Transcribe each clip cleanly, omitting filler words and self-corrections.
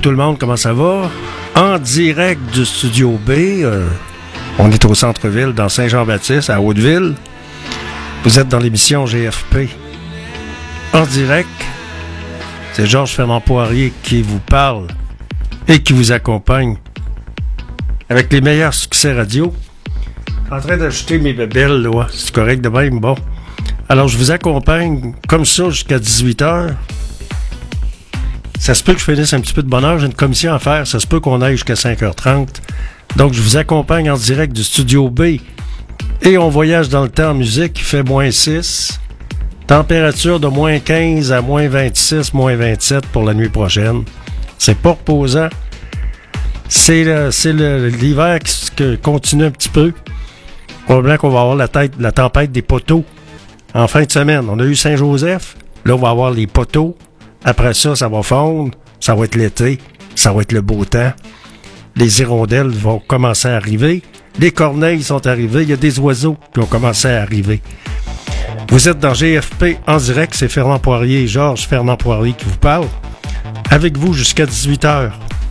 tout le monde, comment ça va? En direct du Studio B, on est au centre-ville, dans Saint-Jean-Baptiste, à Hauteville. Vous êtes dans l'émission GFP. En direct, c'est Georges Fernand Poirier qui vous parle et qui vous accompagne avec les meilleurs succès radio. En train d'ajouter mes bébelles, là, c'est correct de même, bon. Alors, je vous accompagne comme ça jusqu'à 18h. Ça se peut que je finisse un petit peu de bonne heure. J'ai une commission à faire. Ça se peut qu'on aille jusqu'à 5h30. Donc, je vous accompagne en direct du Studio B. Et on voyage dans le temps en musique. Il fait -6. Température de -15 à -26, -27 pour la nuit prochaine. C'est pas reposant. C'est l'hiver qui continue un petit peu. Probablement qu'on va avoir la tempête des poteaux en fin de semaine. On a eu Saint-Joseph. Là, on va avoir les poteaux. Après ça, ça va fondre. Ça va être l'été. Ça va être le beau temps. Les hirondelles vont commencer à arriver. Les corneilles sont arrivées. Il y a des oiseaux qui ont commencé à arriver. Vous êtes dans GFP en direct. C'est Fernand Poirier, Georges Fernand Poirier qui vous parle. Avec vous jusqu'à 18h.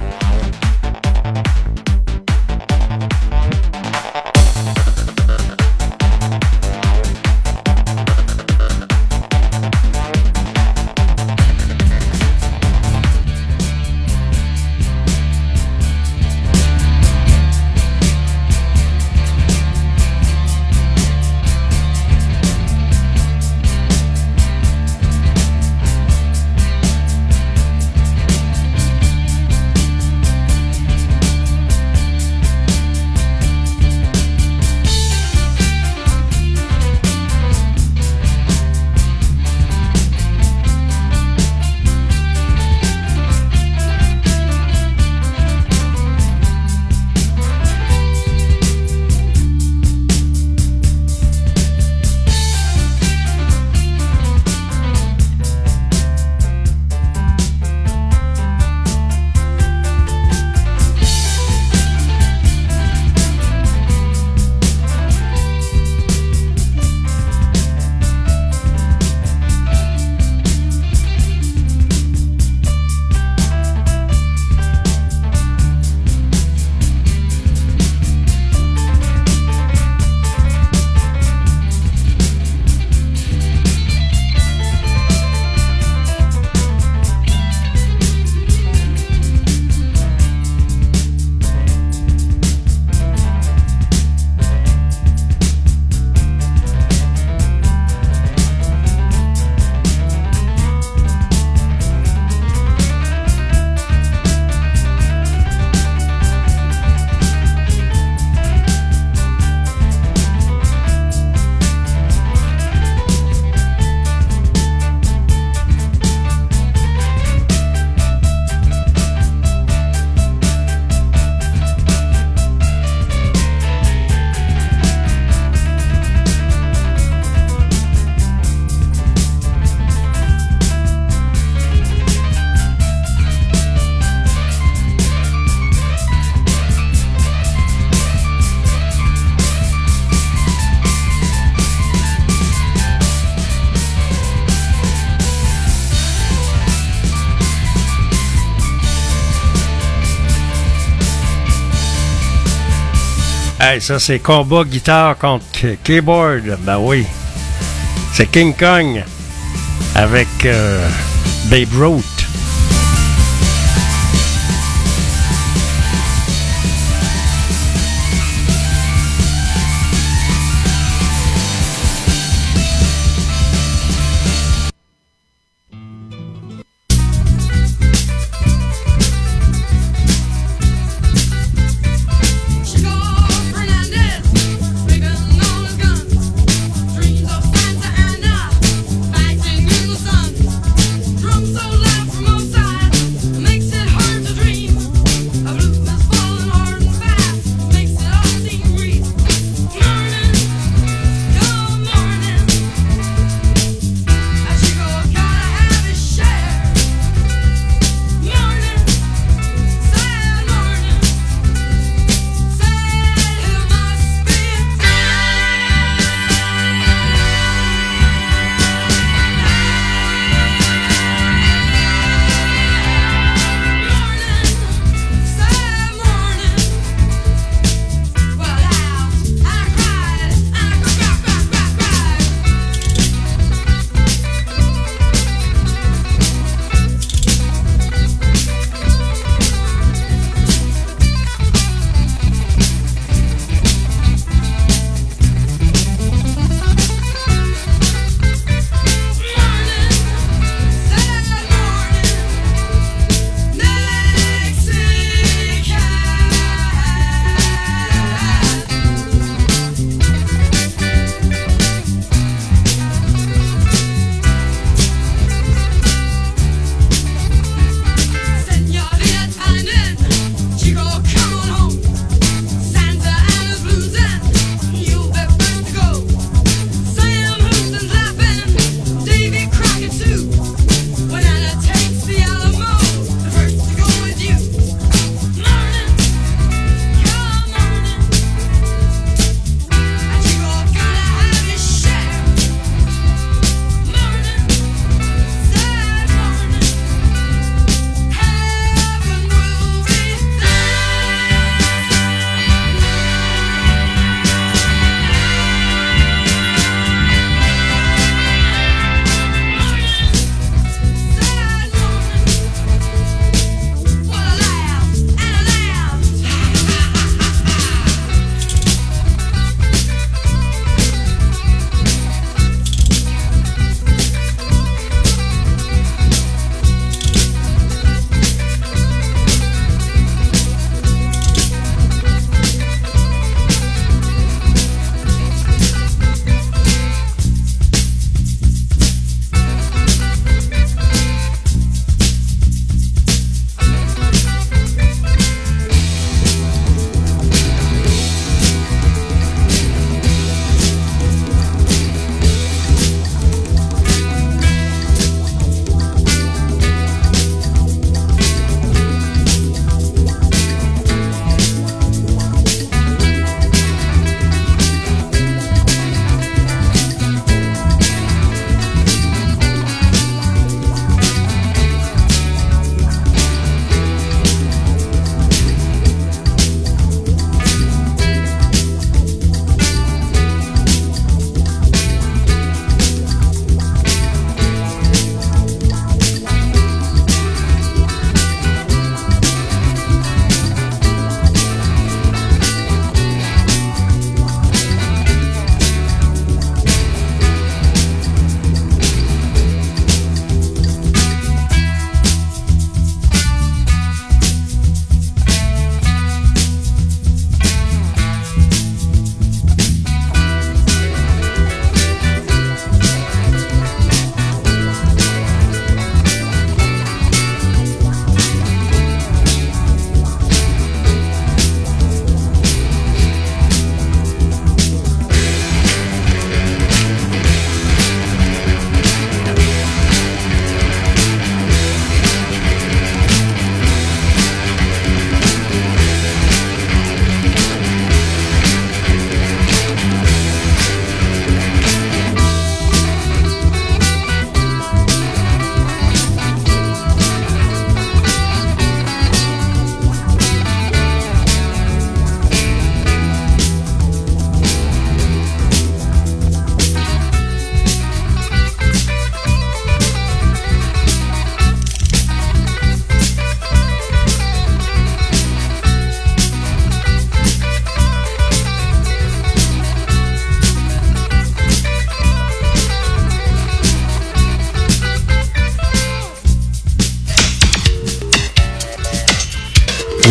Hey, ça, c'est combat guitare contre keyboard. Ben oui. C'est King Kong avec Babe Ruth. So loud.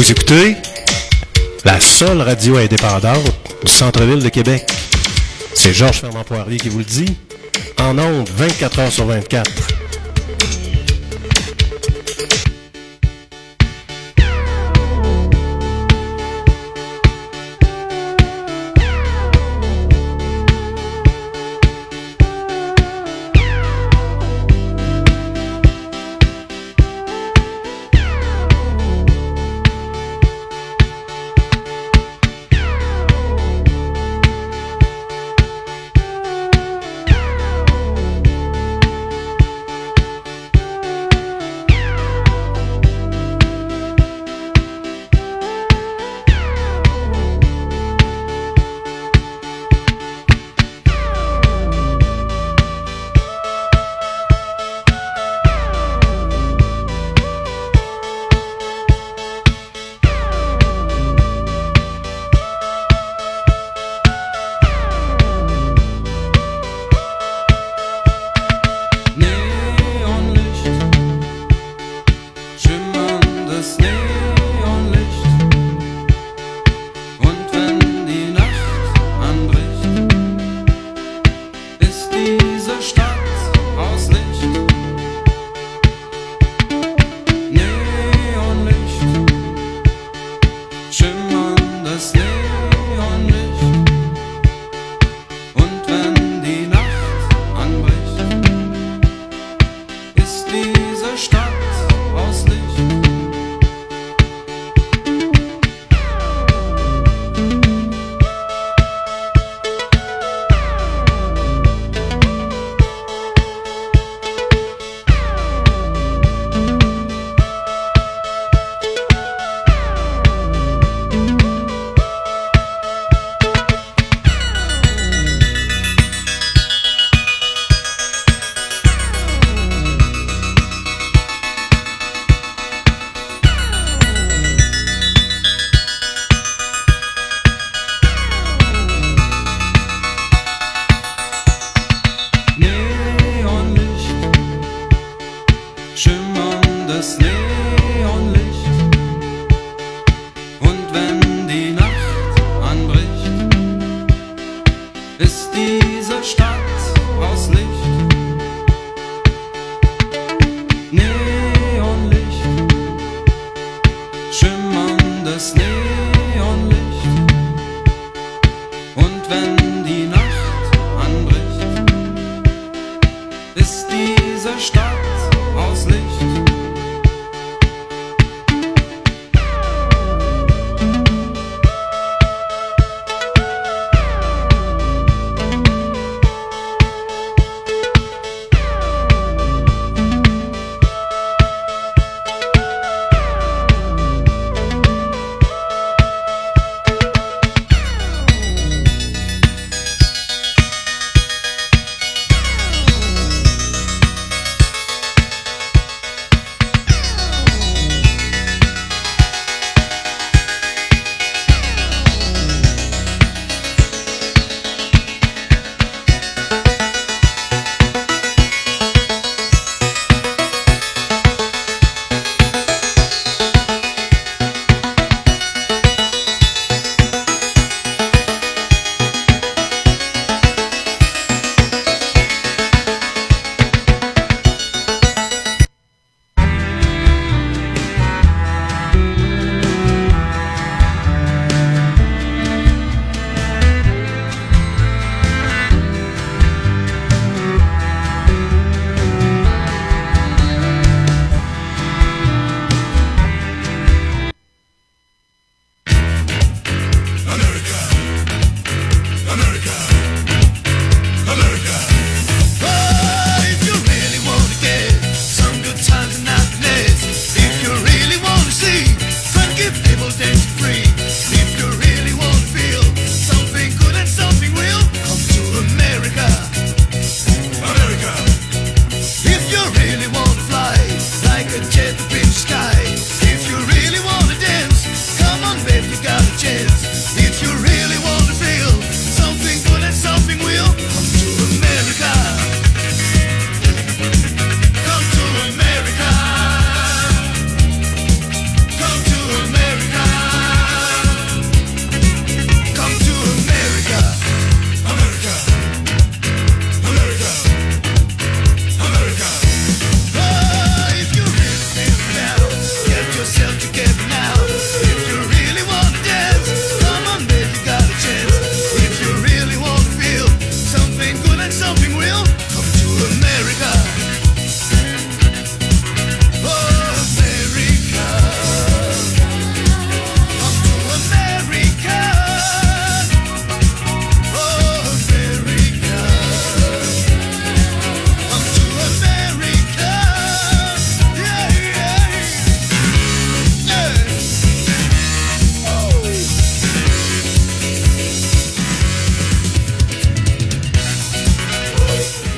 Vous écoutez la seule radio indépendante du centre-ville de Québec. C'est Georges Fernand Poirier qui vous le dit, en ondes 24 heures sur 24.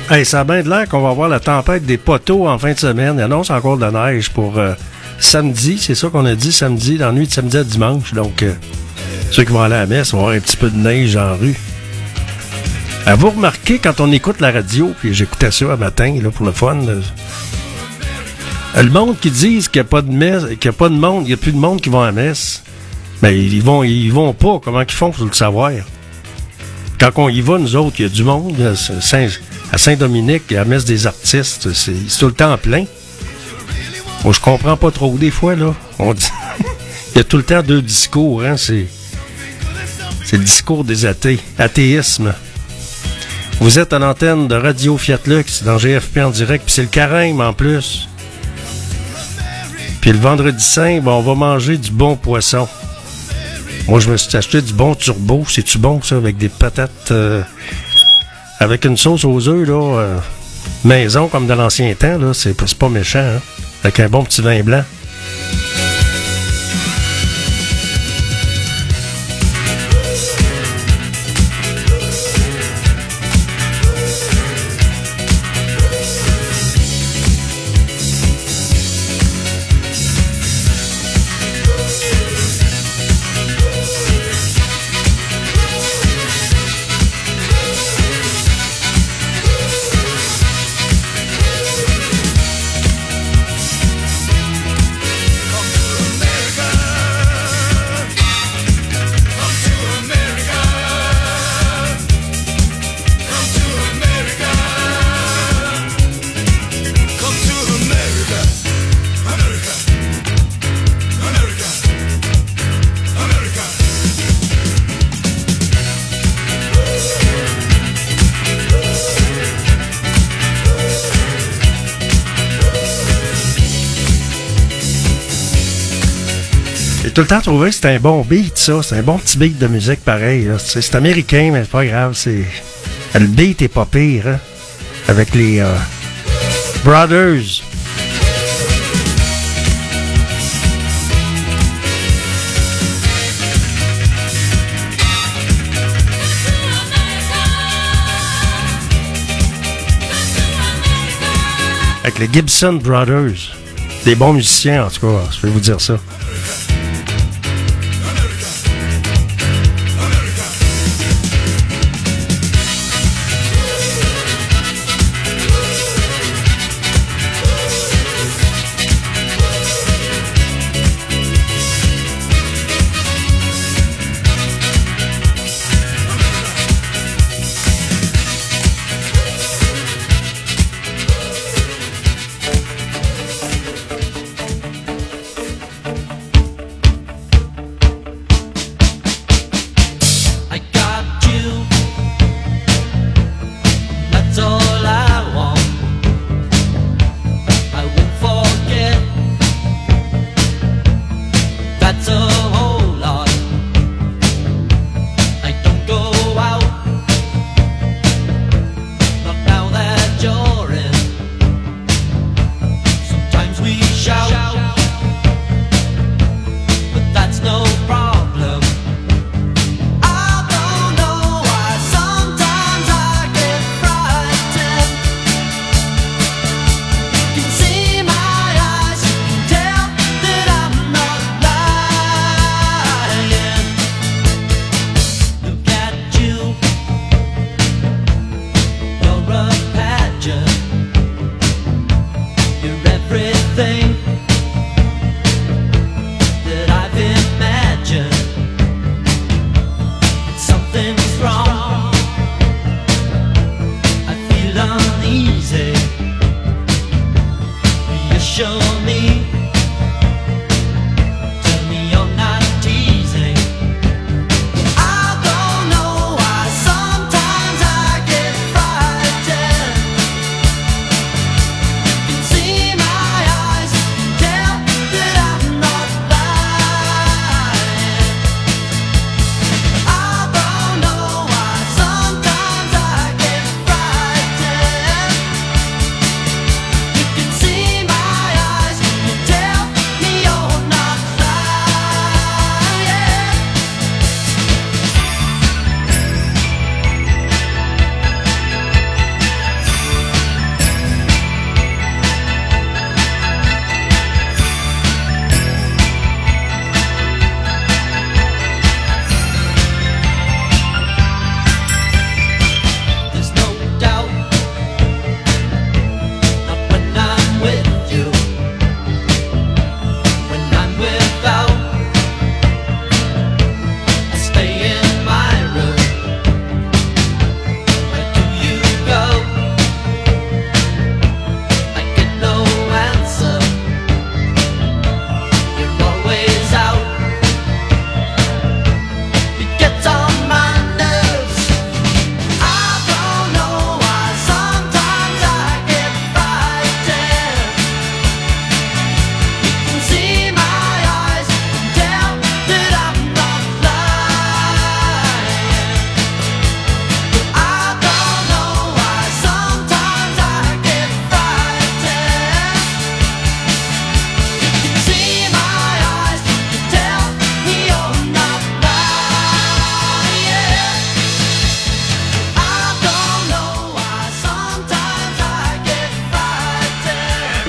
Hey, ça a bien de l'air qu'on va avoir la tempête des poteaux en fin de semaine. Il annonce encore de la neige pour samedi. C'est ça qu'on a dit, samedi, dans la nuit de samedi à dimanche. Donc, ceux qui vont aller à la messe vont avoir un petit peu de neige en rue. Vous remarquez, quand on écoute la radio, puis j'écoutais ça un matin, là, pour le fun, le monde qui dit qu'il n'y a pas de messe, qu'il n'y a pas de monde, il n'y a plus de monde qui vont à la messe, ben, ils vont pas. Comment ils font, faut le savoir. Quand on y va, nous autres, il y a du monde. À Saint-Dominique, il y a la messe des artistes. C'est tout le temps plein. Moi, je comprends pas trop des fois, là. On dit... il y a tout le temps deux discours, hein. C'est le discours des athées. Athéisme. Vous êtes à l'antenne de Radio Fiat Lux dans GFP en direct, puis c'est le carême en plus. Puis le vendredi saint, ben, on va manger du bon poisson. Moi, je me suis acheté du bon turbo. C'est-tu bon, ça, avec des patates... avec une sauce aux œufs, là, maison, comme dans l'ancien temps, là, c'est pas méchant, hein? Avec un bon petit vin blanc. Tout le temps trouvé que c'était un bon beat, ça. C'est un bon petit beat de musique pareil. Là. C'est américain, mais c'est pas grave. Le beat est pas pire, hein? Avec les Brothers. Avec les Gibson Brothers. Des bons musiciens, en tout cas. Je vais vous dire ça.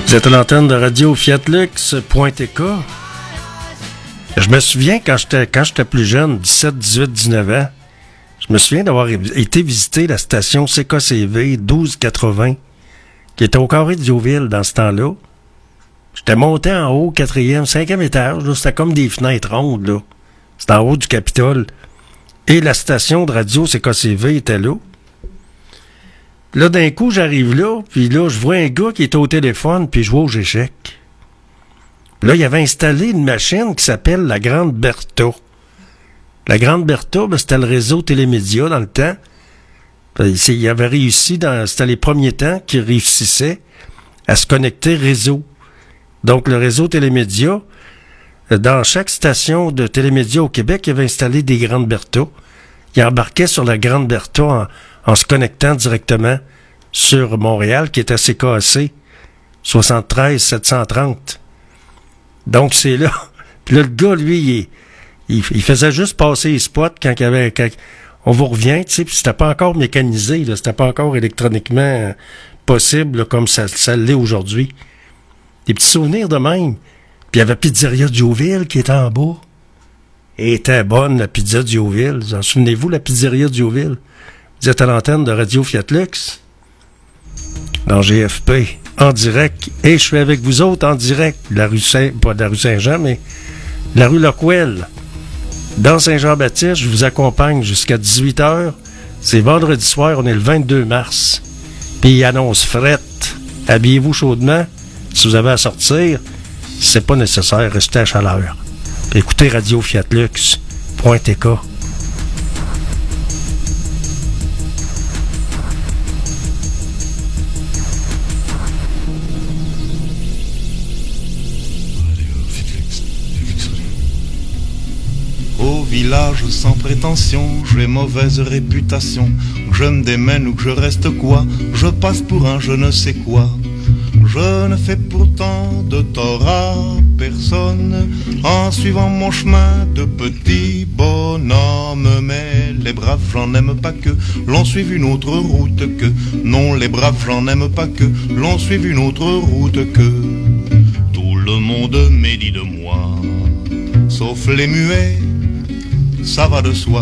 Vous êtes à l'antenne de radio fiatlux.tk. Je me souviens quand j'étais plus jeune, 17, 18, 19 ans, je me souviens d'avoir été visiter la station CKCV 1280, qui était au carré de Diauville dans ce temps-là. J'étais monté en haut, 4e, 5e étage, là, c'était comme des fenêtres rondes, là. C'était en haut du Capitole. Et la station de radio CKCV était là. Là, d'un coup, j'arrive là, puis là, je vois un gars qui était au téléphone, puis je vois aux échecs. Là, il avait installé une machine qui s'appelle la Grande Bertha. La Grande Bertha, ben, c'était le réseau télémédia dans le temps. Il avait réussi, c'était les premiers temps qu'il réussissait à se connecter réseau. Donc, le réseau télémédia, dans chaque station de télémédia au Québec, il avait installé des Grandes Bertha. Il embarquait sur la Grande Bertha en se connectant directement sur Montréal, qui était CKAC 73 730. Donc, c'est là. Puis là, le gars, lui, il faisait juste passer les spots quand on vous revient, tu sais, puis c'était pas encore mécanisé, là, c'était pas encore électroniquement possible, là, comme ça l'est aujourd'hui. Des petits souvenirs de même. Puis il y avait Pizzeria Diauville qui était en bas. Et était bonne, la pizza Diauville. Vous en souvenez-vous, la Pizzeria Diauville? Vous êtes à l'antenne de Radio Fiatlux, dans GFP, en direct. Et je suis avec vous autres en direct. Pas de la rue Saint-Jean, mais de la rue Loquel. Dans Saint-Jean-Baptiste, je vous accompagne jusqu'à 18h. C'est vendredi soir, on est le 22 mars. Puis il annonce frette. Habillez-vous chaudement. Si vous avez à sortir, c'est pas nécessaire, restez à chaleur. Puis écoutez Radio Fiatlux.tk. Au village sans prétention, j'ai mauvaise réputation. Que je me démène ou que je reste quoi, je passe pour un je ne sais quoi. Je ne fais pourtant de tort à personne en suivant mon chemin de petit bonhomme. Mais les braves, j'en aime pas que l'on suive une autre route que. Non, les braves, j'en aime pas que l'on suive une autre route que. Tout le monde médit de moi, sauf les muets, ça va de soi.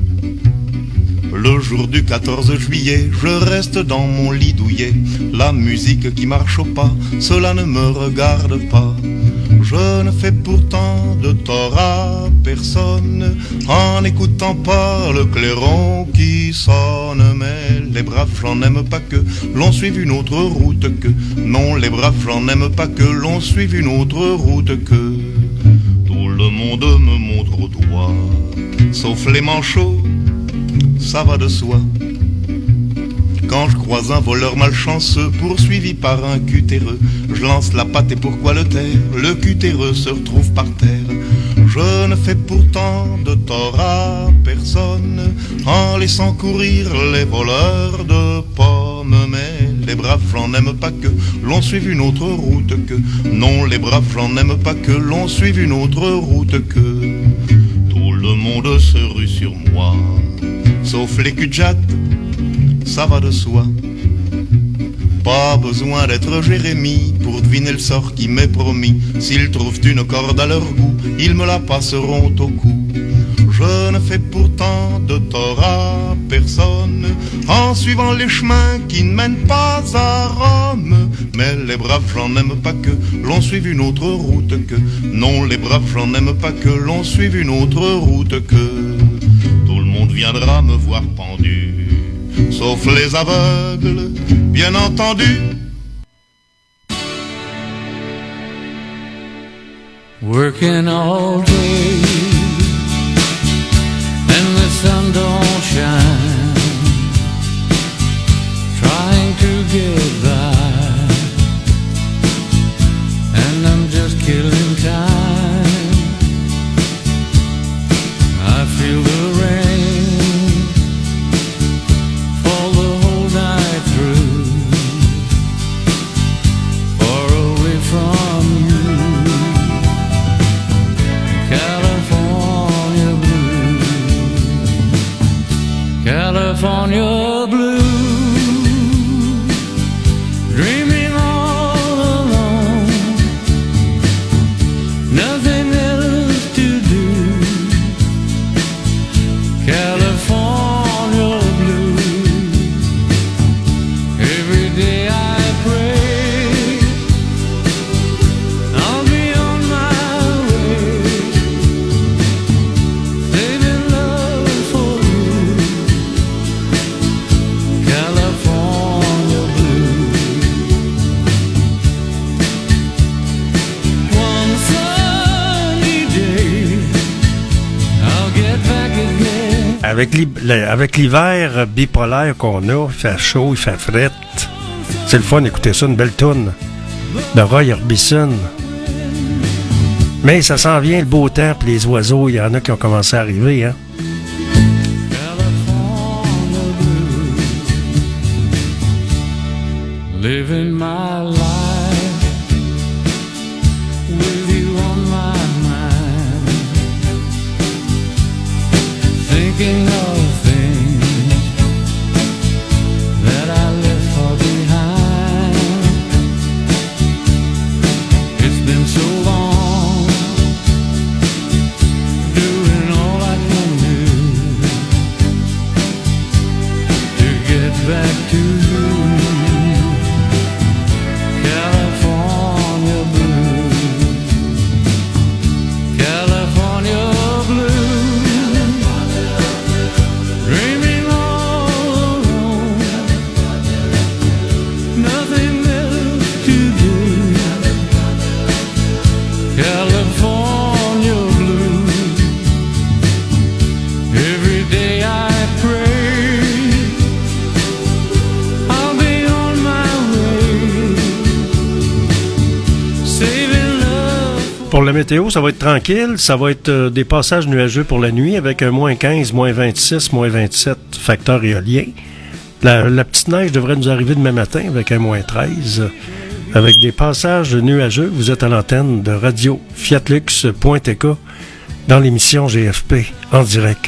Le jour du 14 juillet, je reste dans mon lit douillet. La musique qui marche au pas, cela ne me regarde pas. Je ne fais pourtant de tort à personne en n'écoutant pas le clairon qui sonne. Mais les braves, j'en aime pas que l'on suive une autre route que. Non, les braves, j'en aime pas que l'on suive une autre route que. Tout le monde me montre au doigt, sauf les manchots, ça va de soi. Quand je croise un voleur malchanceux poursuivi par un cutéreux, je lance la patte et pourquoi le taire? Le cutéreux se retrouve par terre. Je ne fais pourtant de tort à personne en laissant courir les voleurs de pommes. Mais les braves, j'en aime pas que l'on suive une autre route que. Non, les braves, j'en aime pas que l'on suive une autre route que. Tout le monde se rue sur moi, sauf les cul-de-jatte, ça va de soi. Pas besoin d'être Jérémie pour deviner le sort qui m'est promis. S'ils trouvent une corde à leur goût, ils me la passeront au cou. Je ne fais pourtant de tort à personne en suivant les chemins qui ne mènent pas à Rome. Mais les braves, j'en aime pas que l'on suive une autre route que. Non, les braves, j'en aime pas que l'on suive une autre route que. Tout le monde viendra me voir pendu, sauf les aveugles, bien entendu. Working all day and the sun don't shine, trying to get by, and I'm just killing time. I feel the rain fall the whole night through, far away from you, California blue, California blue, dreaming all alone Avec l'hiver bipolaire qu'on a, il fait chaud, il fait fret. C'est le fun d'écouter ça, une belle toune de Roy Orbison. Mais ça s'en vient, le beau temps, puis les oiseaux, il y en a qui ont commencé à arriver, hein. Living my life with you on my mind, thinking of things that I left far behind. It's been so long, doing all I can do to get back to you. Pour la météo, ça va être tranquille. Ça va être des passages nuageux pour la nuit avec un moins 15, moins 26, moins 27 facteur éolien. La petite neige devrait nous arriver demain matin avec un moins 13. Avec des passages nuageux, vous êtes à l'antenne de Radio Fiatlux.tk dans l'émission GFP en direct.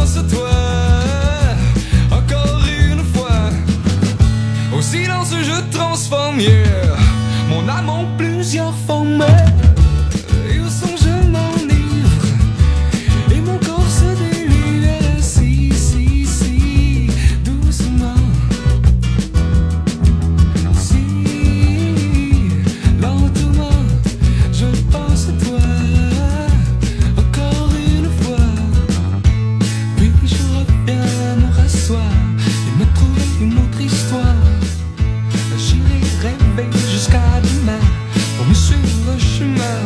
Silence, je transforme, yeah, mon âme en plusieurs formes. Et au son je m'enivre, et mon corps se délie si doucement. Si lentement, je pense à toi, encore une fois. Puis je reviens me rasseoir et me trouver une autre histoire. J'irai rêver jusqu'à demain pour me suivre le chemin.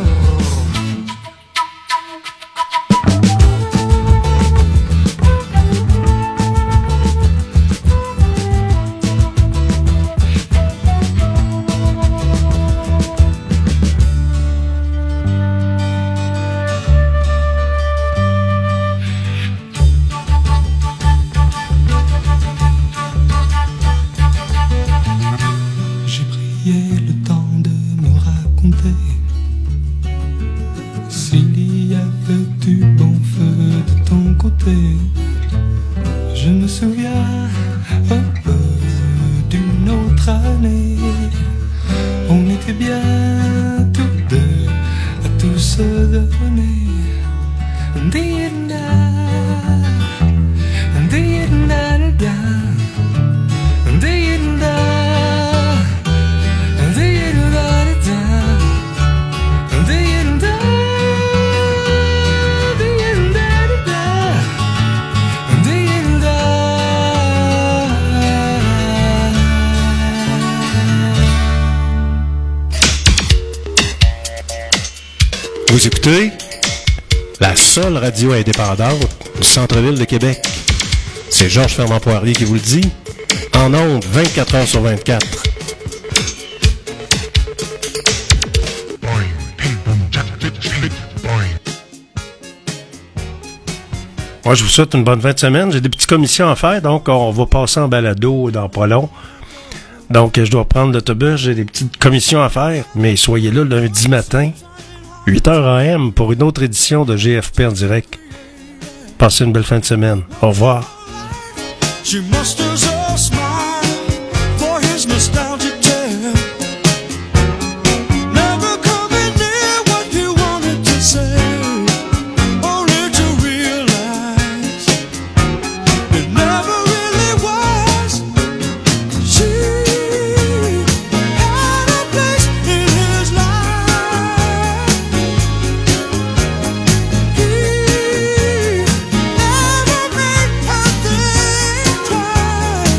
J'ai pris le temps de me raconter s'il y avait du bon feu de ton côté. Je me souviens un peu d'une autre année. On était bien tous deux à tout se donner. Vous écoutez la seule radio indépendante du centre-ville de Québec. C'est Georges Fernand Poirier qui vous le dit, en ondes 24 heures sur 24. Moi, je vous souhaite une bonne fin de semaine. J'ai des petites commissions à faire, donc on va passer en balado dans pas long. Donc, je dois prendre l'autobus, j'ai des petites commissions à faire, mais soyez là lundi matin, 8h AM, pour une autre édition de GFP en direct. Passez une belle fin de semaine. Au revoir. She musters a smile for his nostalgic tale. Never coming near what he wanted to say, only to realize it never really was. She had a place in his life. He never made her think twice.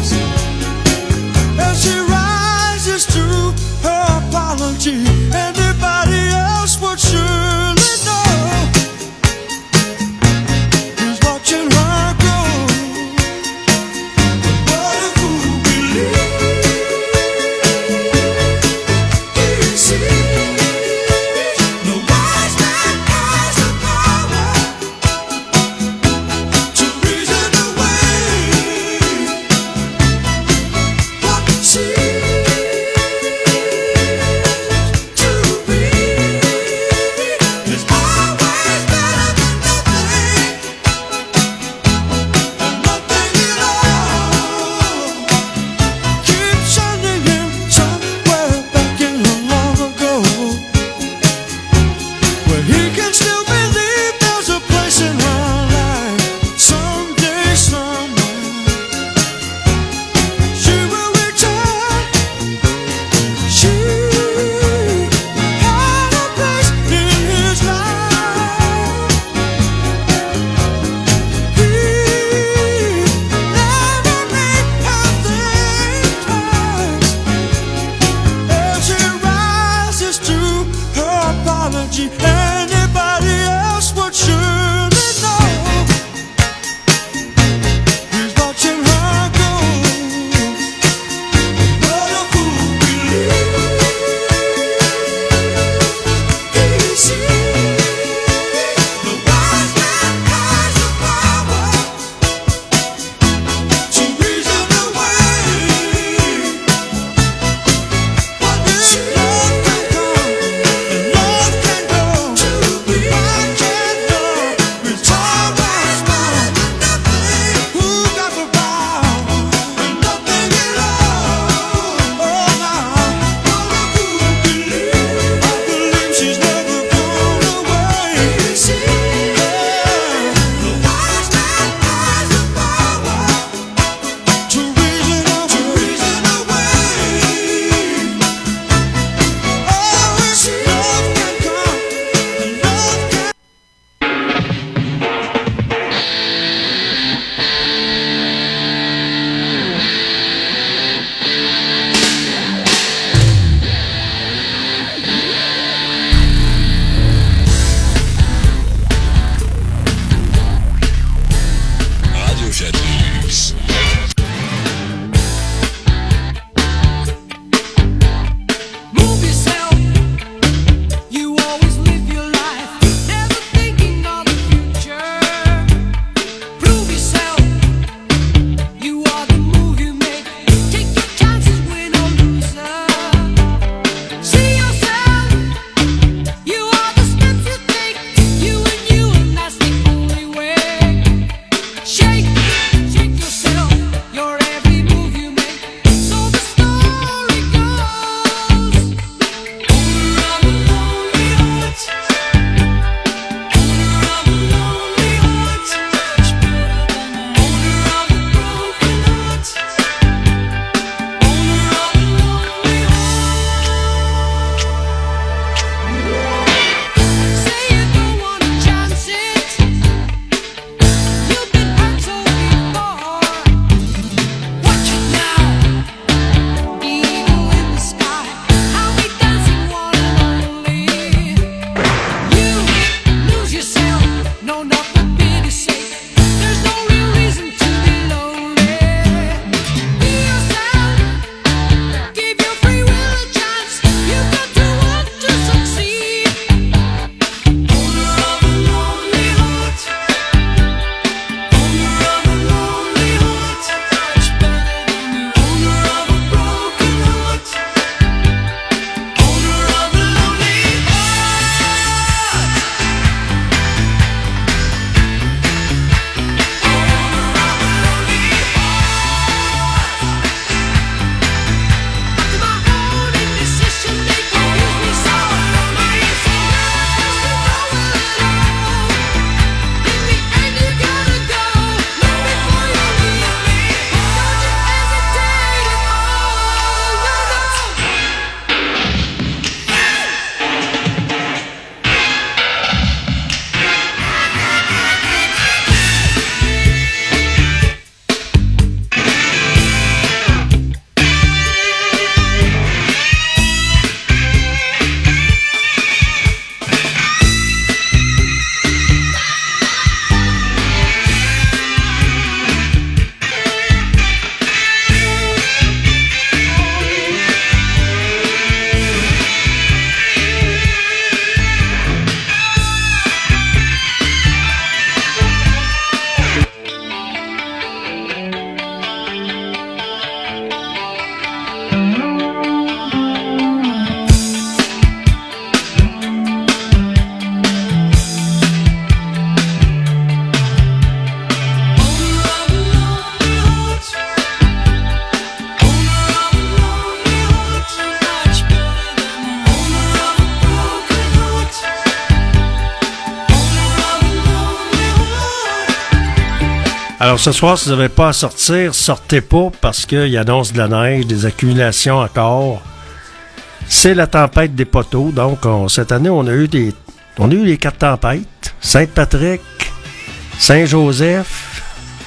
Alors ce soir, si vous n'avez pas à sortir, sortez pas parce qu'il annonce de la neige, des accumulations encore. C'est la tempête des poteaux. Donc cette année, on a eu les 4 tempêtes. Saint-Patrick, Saint-Joseph.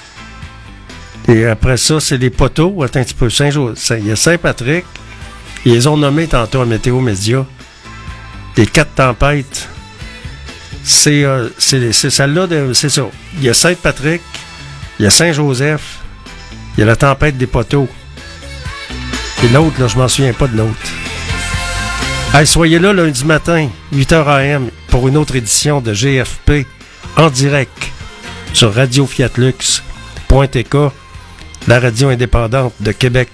Et après ça, c'est les poteaux. Attends un petit peu. Il y a Saint-Patrick. Ils les ont nommés tantôt à Météo Média. Les 4 tempêtes. C'est celle-là. C'est ça. Il y a Saint-Patrick. Il y a Saint-Joseph. Il y a la tempête des poteaux. Et l'autre, là, je m'en souviens pas de l'autre. Hey, soyez là lundi matin, 8h AM, pour une autre édition de GFP en direct sur radiofiatlux.tk, la radio indépendante de Québec.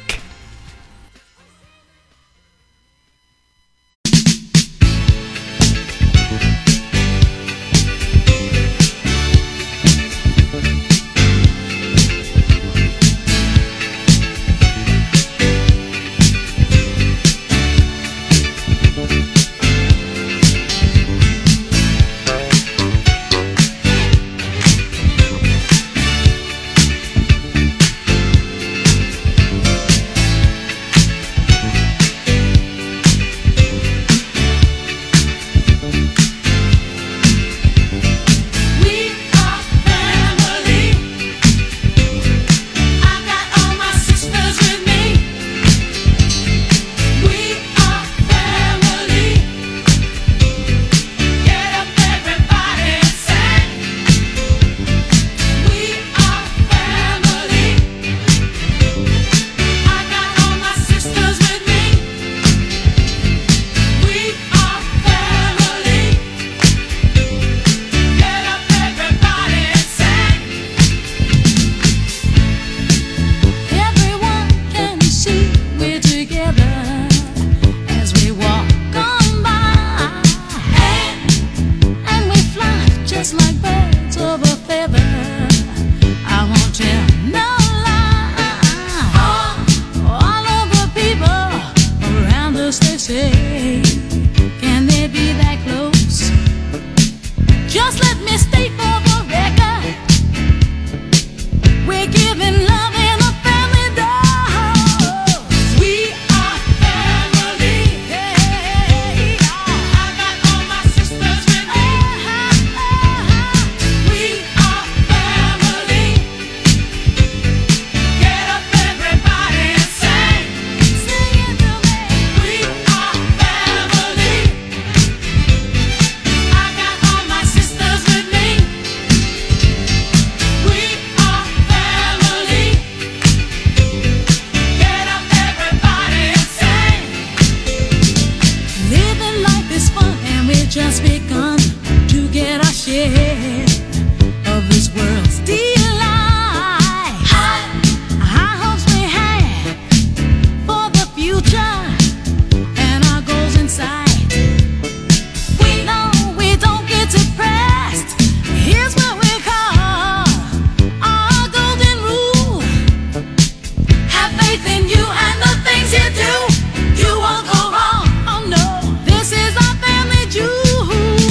You won't go wrong. Oh no, this is our family jewel.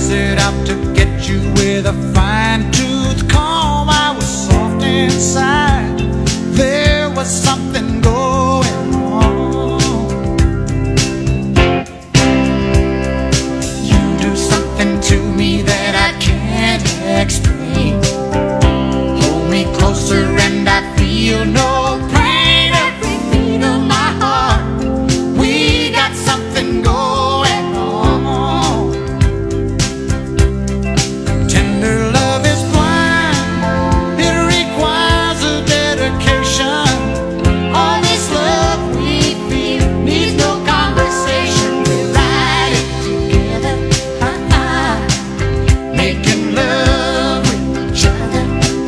set out to get you with a fine-tooth comb. I was soft inside. There was something going on. You do something to me that I can't explain. Hold me closer and I feel no pain. Every beat of my heart, we got something going on. Tender love is blind, it requires a dedication. All this love we feel needs no conversation. We ride it together, making love with each other.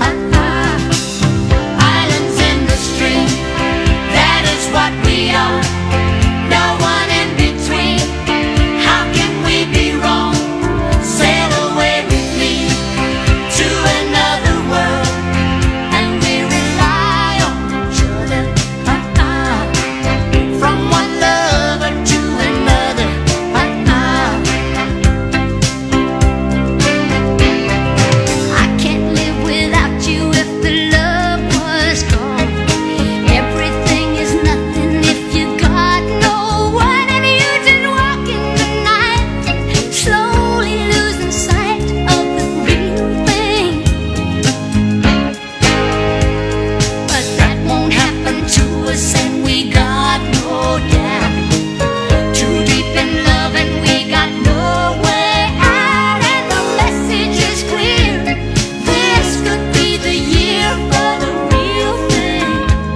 Islands in the stream, that is what we are. No one in between. How can we be wrong? Sail away with me to another world, and we rely on each other. From one lover to another. I can't live without you if the love was gone. Everything is nothing if you got no one, and you just walk in the night, slowly losing sight of the real thing. But that won't happen to us, and we got no doubt. Too deep in love, and we got no way out, and the message is clear. This could be the year for the real thing.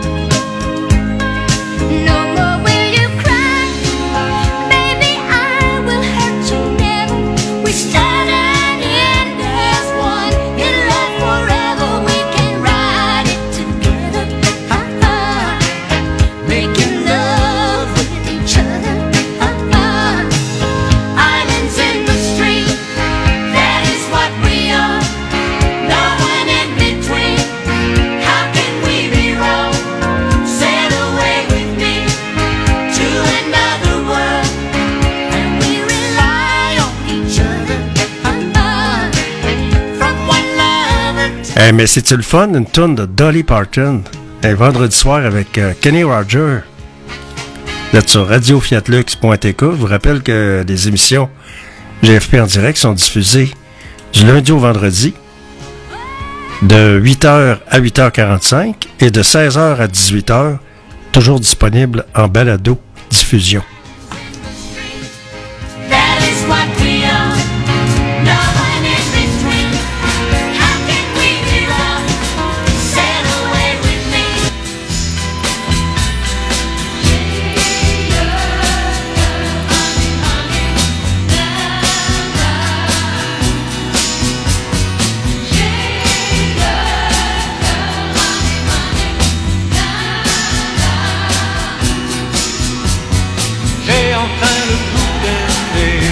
No more will you cry, baby, I will hurt you never. We start and end as one, in love forever. We can ride it together, making love with each other. Islands in the stream, that is what we are. No one in between. How can we be wrong? Sail away with me to another world, and we rely on each other. From one lover to Eh, mais c'est-tu le fun, une tune de Dolly Parton, un vendredi soir avec Kenny Rogers. Vous êtes sur radiofiatlux.tk. Je vous rappelle que les émissions GFP en direct sont diffusées du lundi au vendredi de 8h à 8h45 et de 16h à 18h, toujours disponible en balado diffusion. that is what we are. No one in between. How can we be wrong? Sail away with me. J'ai enfin le goût d'aimer.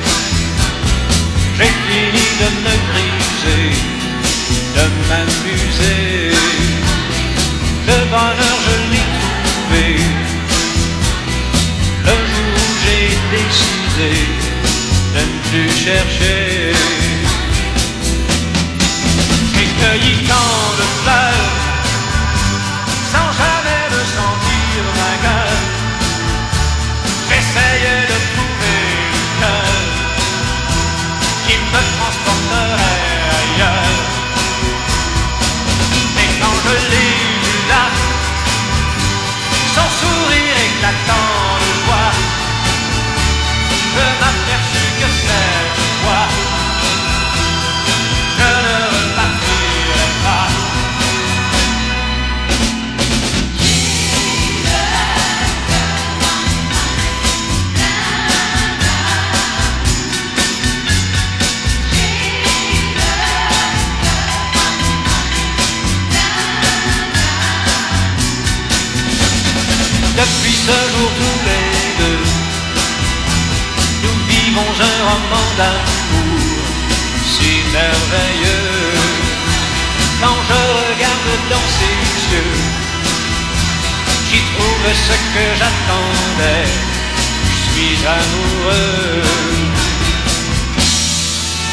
J'ai fini de me griser, de m'amuser. Le bonheur je l'ai trouvé le jour où j'ai décidé de ne plus chercher. J'ai cueilli tant de fleurs sans jamais me sentir vainqueur. J'essayais de trouver le cœur qui me transporterait ailleurs. Mais quand je l'ai vu là, son sourire éclatant de joie, je m'aperçus que cette fois, je ne repartirai pas. Depuis ce jour tous les deux, nous vivons un roman d'amour si merveilleux. Quand je regarde dans ses yeux, j'y trouve ce que j'attendais, je suis amoureux.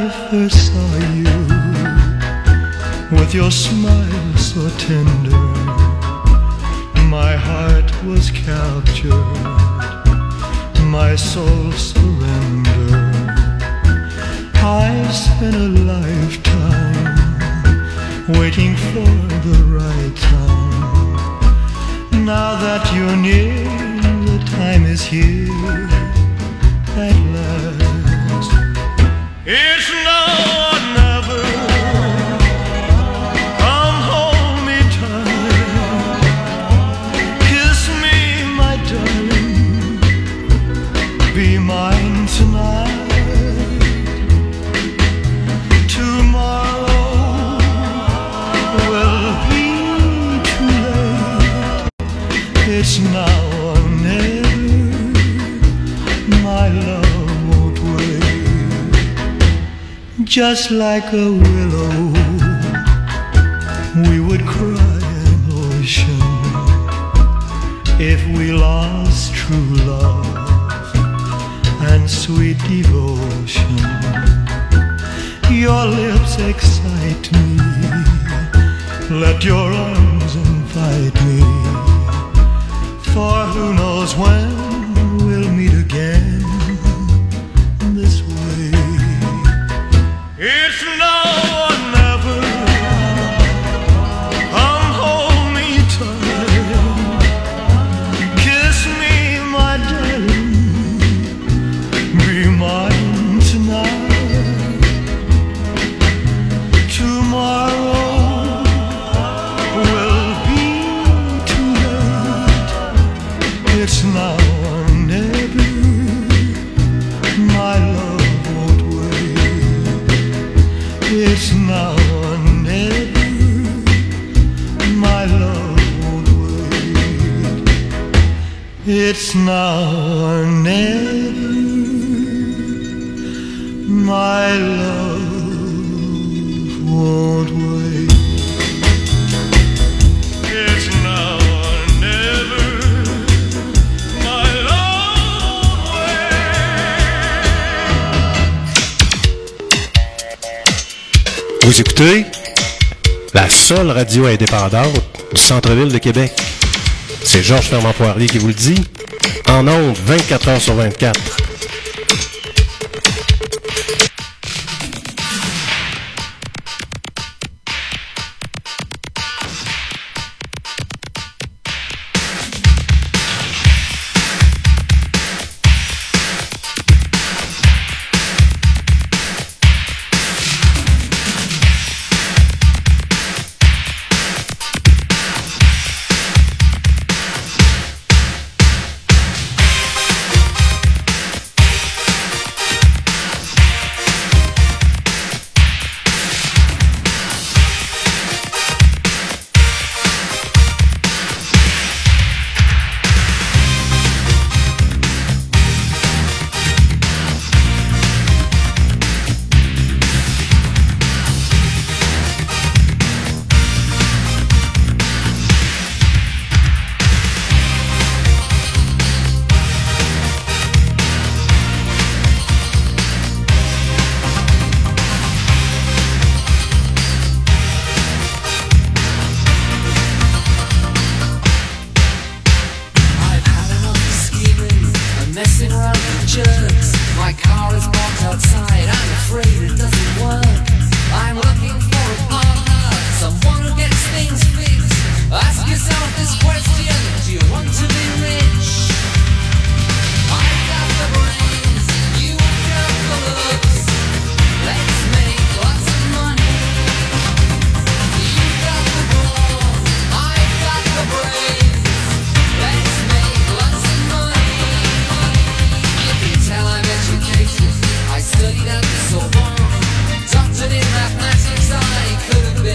first saw you, with your smile so tender, my heart was captured, my soul surrendered. I spent a lifetime waiting for the right time. Now that you're near, the time is here at last. It's now or never. Come hold me tight, kiss me, my darling, be mine tonight. Tomorrow will be too late. It's now or never. My love won't wait. Just like a willow, we would cry an ocean if we lost true love and sweet devotion. Your lips excite me, let your arms invite me, for who knows when we'll meet again this way. It's now or never. Come hold me tight, kiss me, my darling, be mine tonight. Tomorrow will be too late. It's now or never. My love won't wait. It's now or never. My love won't wait. It's now or never. My love won't wait. It's now or never. My love won't wait. Vous écoutez la seule radio indépendante du centre-ville de Québec. C'est Georges Fermant-Poirier qui vous le dit. En ondes, 24 heures sur 24.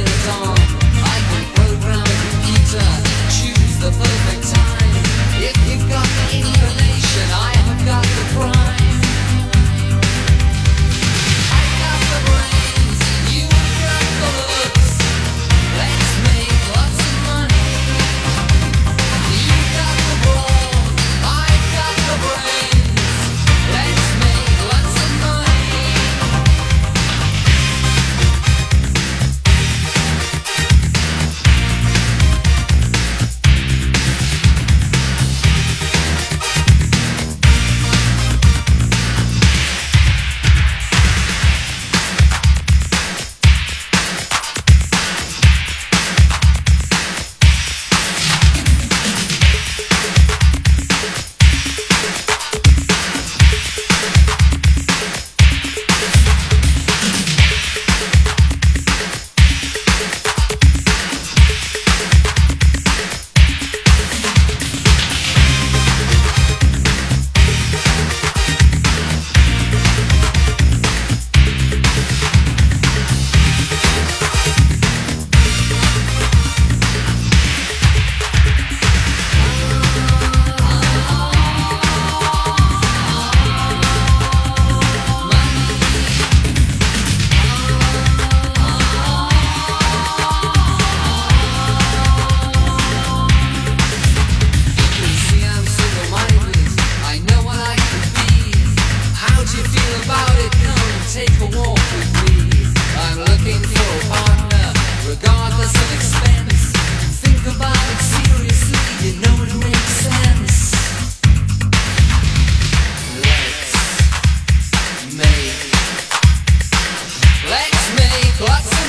the perfect time. If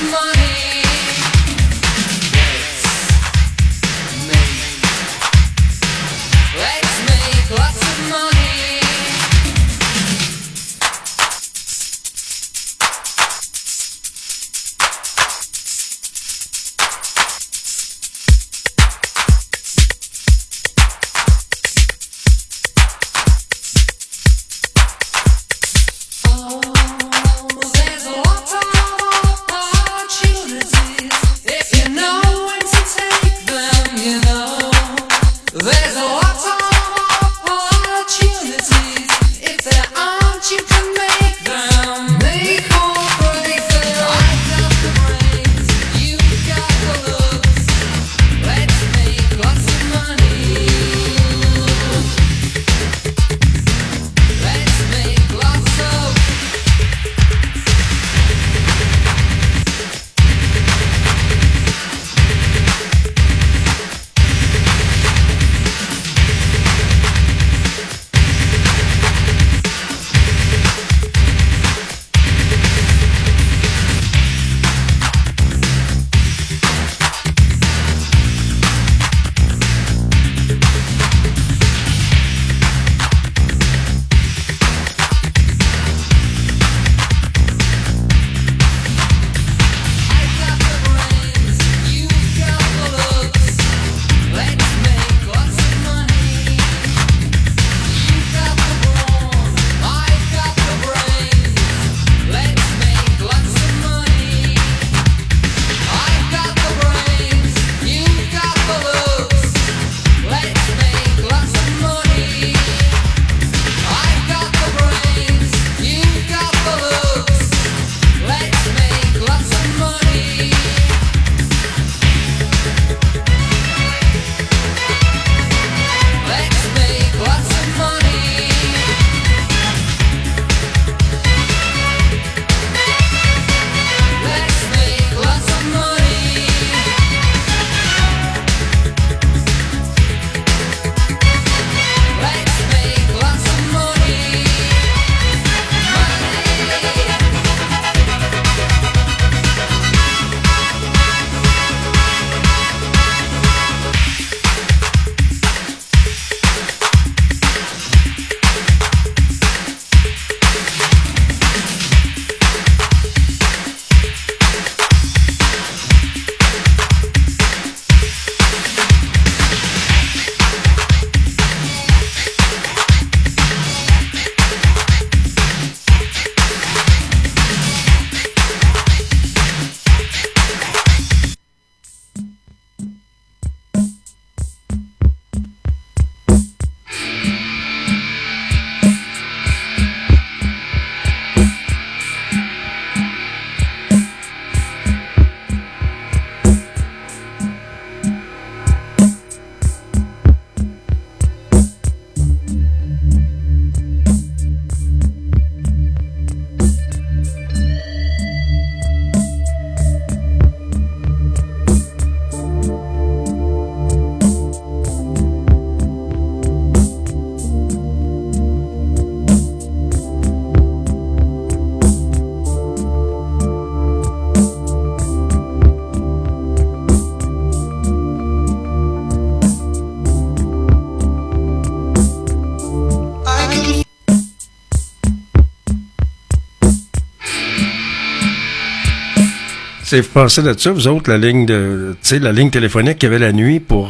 C'est vous pensez de ça, vous autres, la ligne la ligne téléphonique qu'il y avait la nuit pour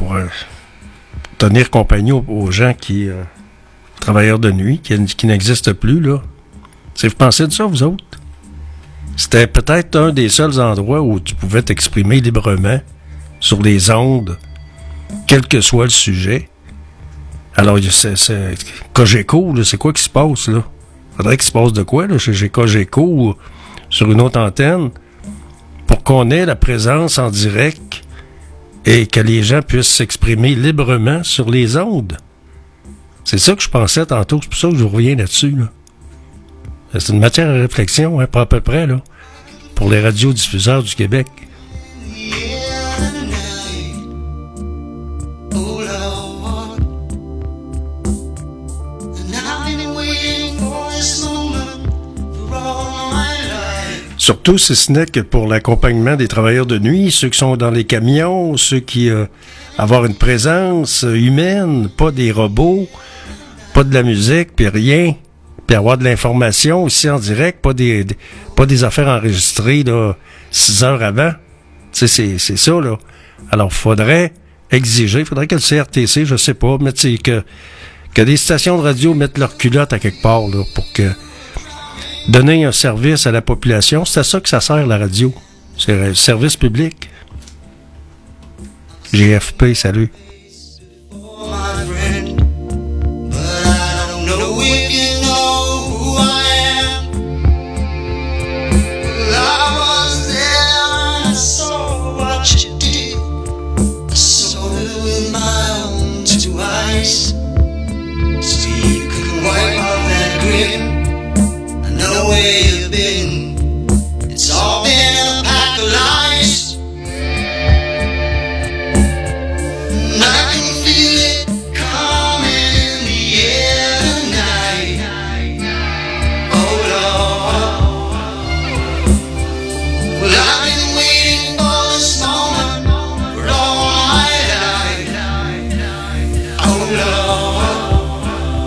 tenir compagnie aux gens qui travailleurs de nuit, qui n'existent plus, là. C'est vous pensez de ça, vous autres? C'était peut-être un des seuls endroits où tu pouvais t'exprimer librement sur les ondes, quel que soit le sujet. Alors, c'est Cogeco, là, c'est quoi qui se passe, là? Faudrait qu'il se passe de quoi, là, chez Cogeco, sur une autre antenne, pour qu'on ait la présence en direct et que les gens puissent s'exprimer librement sur les ondes. C'est ça que je pensais tantôt, c'est pour ça que je reviens là-dessus, là. C'est une matière à réflexion, hein, pas à peu près, là, pour les radiodiffuseurs du Québec. Surtout tout, si ce n'est que pour l'accompagnement des travailleurs de nuit, ceux qui sont dans les camions, ceux qui avoir une présence humaine, pas des robots, pas de la musique, puis rien, puis avoir de l'information aussi en direct, pas des affaires enregistrées là 6 heures avant. Tu sais, c'est ça là. Alors faudrait que le CRTC, je sais pas, mais tu sais que des stations de radio mettent leur culotte à quelque part là pour que donner un service à la population, c'est à ça que ça sert la radio. C'est un service public. GFP, salut. My friend, but I don't know if you know who I am. I was there and I saw what you did. I saw it with my own two eyes. So you could wipe off that grin. I know where you've been. It's all been a pack of lies. And I can feel it coming in the air tonight. Oh Lord, well I've been waiting for this moment for all my life. Oh Lord,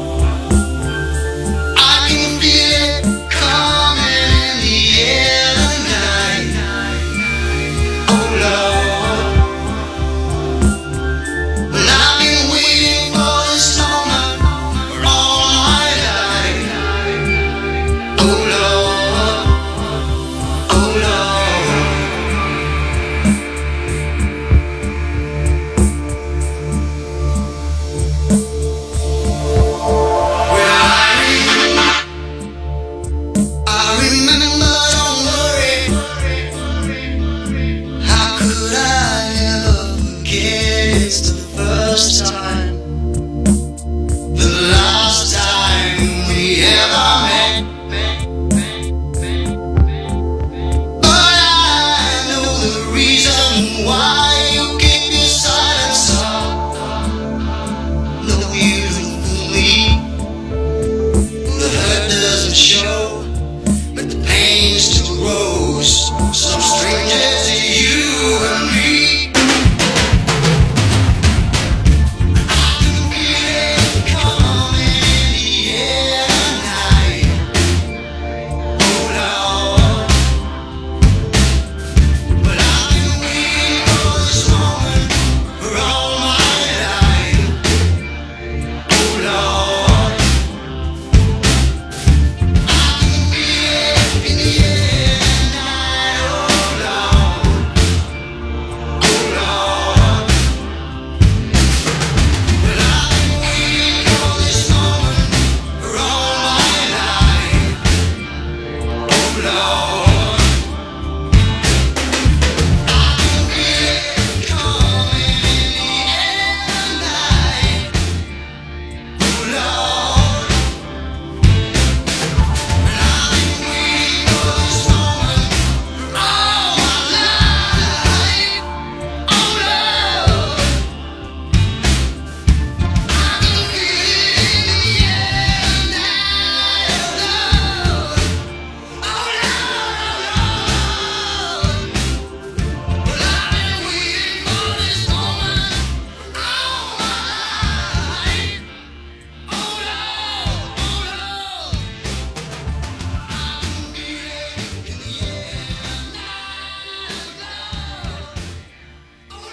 I can feel it coming in the air tonight. Oh Lord, well I've been waiting for this moment for all my life. Oh Lord, oh Lord. Well I remember, don't worry. How could I ever forget? It's the first time, the last time we ever met. But I know the reason why you keep your silence up. No, you don't fool me. The hurt doesn't show, but the pain still grows. Some strangers to you and me. I can feel it coming in the air tonight. Oh Lord, but I've been waiting for this moment for all my life. Oh Lord, I can feel it in the air tonight. Oh Lord, oh Lord, but I've been waiting for this moment for all my life. Oh Lord, I can feel it coming in the air tonight. Oh Lord, and I've been waiting for this moment for all my life. Oh Lord, I can feel it in the air tonight. Oh Lord, oh Lord, well I've been waiting for this moment all my life. Oh Lord, I can feel it in the air tonight. Oh Lord,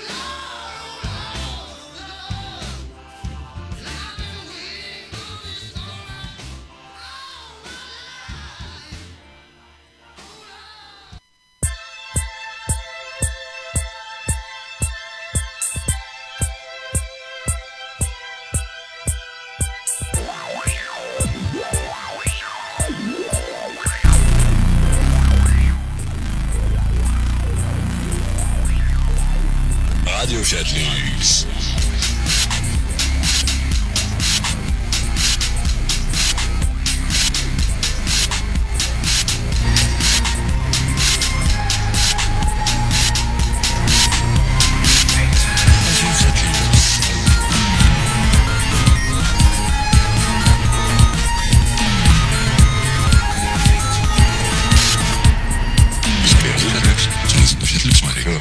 I've been waiting for this moment all my life. Radio Chatteuse. ferais.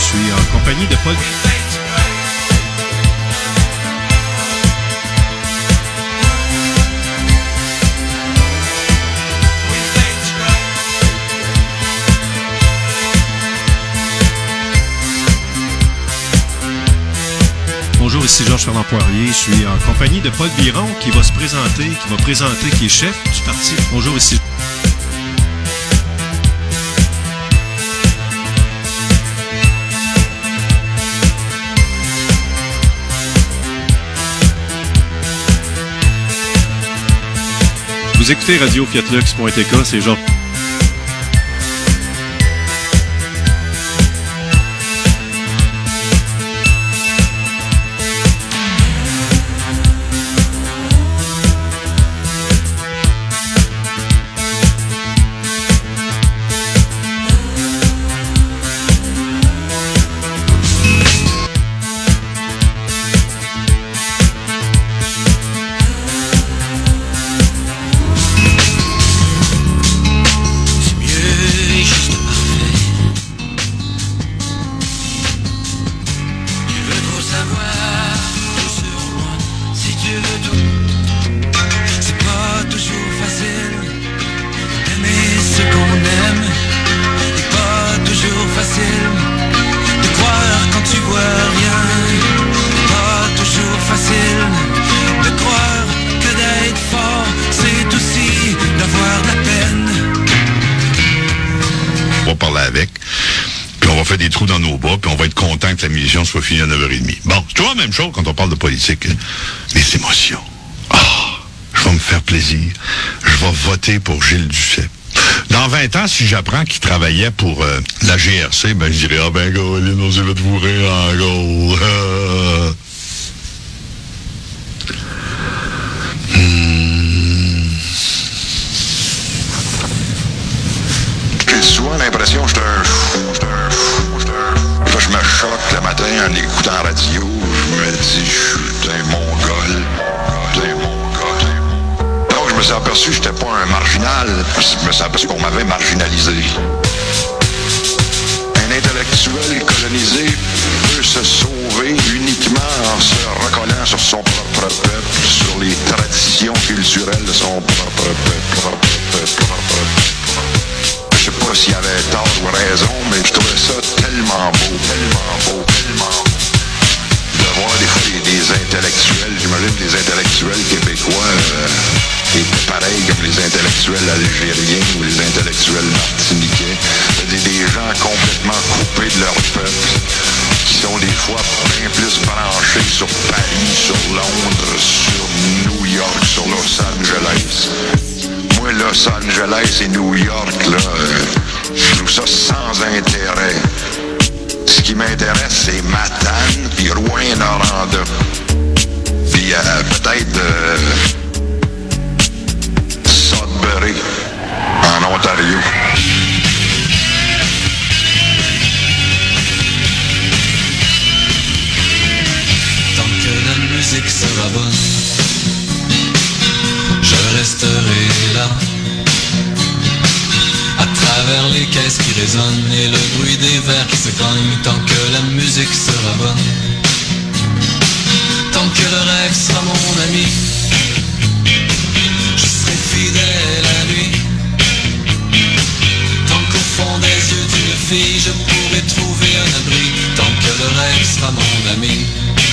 suis en compagnie de Paul. Bonjour, ici Georges-Fernand Poirier. Je suis en compagnie de Paul Biron qui va présenter, qui est chef du parti. Bonjour, ici. Vous écoutez Radio-Fiatlux.tk, c'est Georges. La mission soit finie à 9h30. Bon, c'est toujours la même chose quand on parle de politique. Les émotions. Je vais me faire plaisir. Je vais voter pour Gilles Duceppe. Dans 20 ans, si j'apprends qu'il travaillait pour la GRC, ben je dirais, gars, on s'est fait fourrer en gros. J'ai souvent l'impression que je me choque le matin en écoutant la radio. Je me dis, je suis un mongol. Donc, je me suis aperçu que j'étais pas un marginal. Je me suis aperçu qu'on m'avait marginalisé. Un intellectuel colonisé peut se sauver uniquement en se recollant sur son propre peuple, sur les traditions culturelles de son propre peuple. Je sais pas s'il y avait tort ou raison, mais je trouvais ça tellement beau. De voir des fois des intellectuels, j'imagine que les intellectuels québécois étaient pareils comme les intellectuels algériens ou les intellectuels martiniquais. Des gens complètement coupés de leur peuple, qui sont des fois bien plus branchés sur Paris, sur Londres, sur New York, sur Los Angeles. Moi, Los Angeles et New York, là, je trouve ça sans intérêt. Ce qui m'intéresse, c'est Matane, puis Rouyn-Noranda. Puis peut-être Sudbury, en Ontario. Tant que la musique sera bonne, je resterai là, à travers les caisses qui résonnent et le bruit des verres qui se cognent. Tant que la musique sera bonne, tant que le rêve sera mon ami, je serai fidèle à lui. Tant qu'au fond des yeux d'une fille je pourrai trouver un abri, tant que le rêve sera mon ami,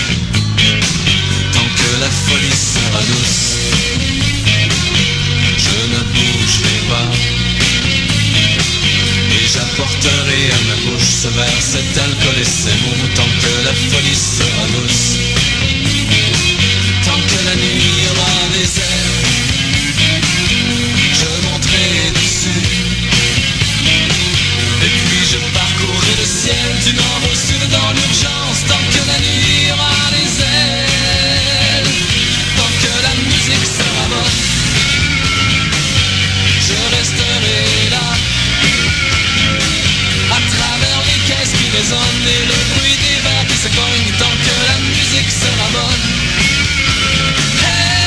tant que la folie sera douce, je ne bougerai pas, et j'apporterai à ma bouche ce verre, cet alcool et ces mots. Tant que la folie sera douce, tant que la nuit aura des airs, je monterai dessus, et puis je parcourrai le ciel du nord au sud dans l'urgence. Tant que la nuit aura des ailes, tant que la musique sera bonne, je resterai là, à travers les caisses qui résonnent et le bruit des verres qui se cognent. Tant que la musique sera bonne, hey!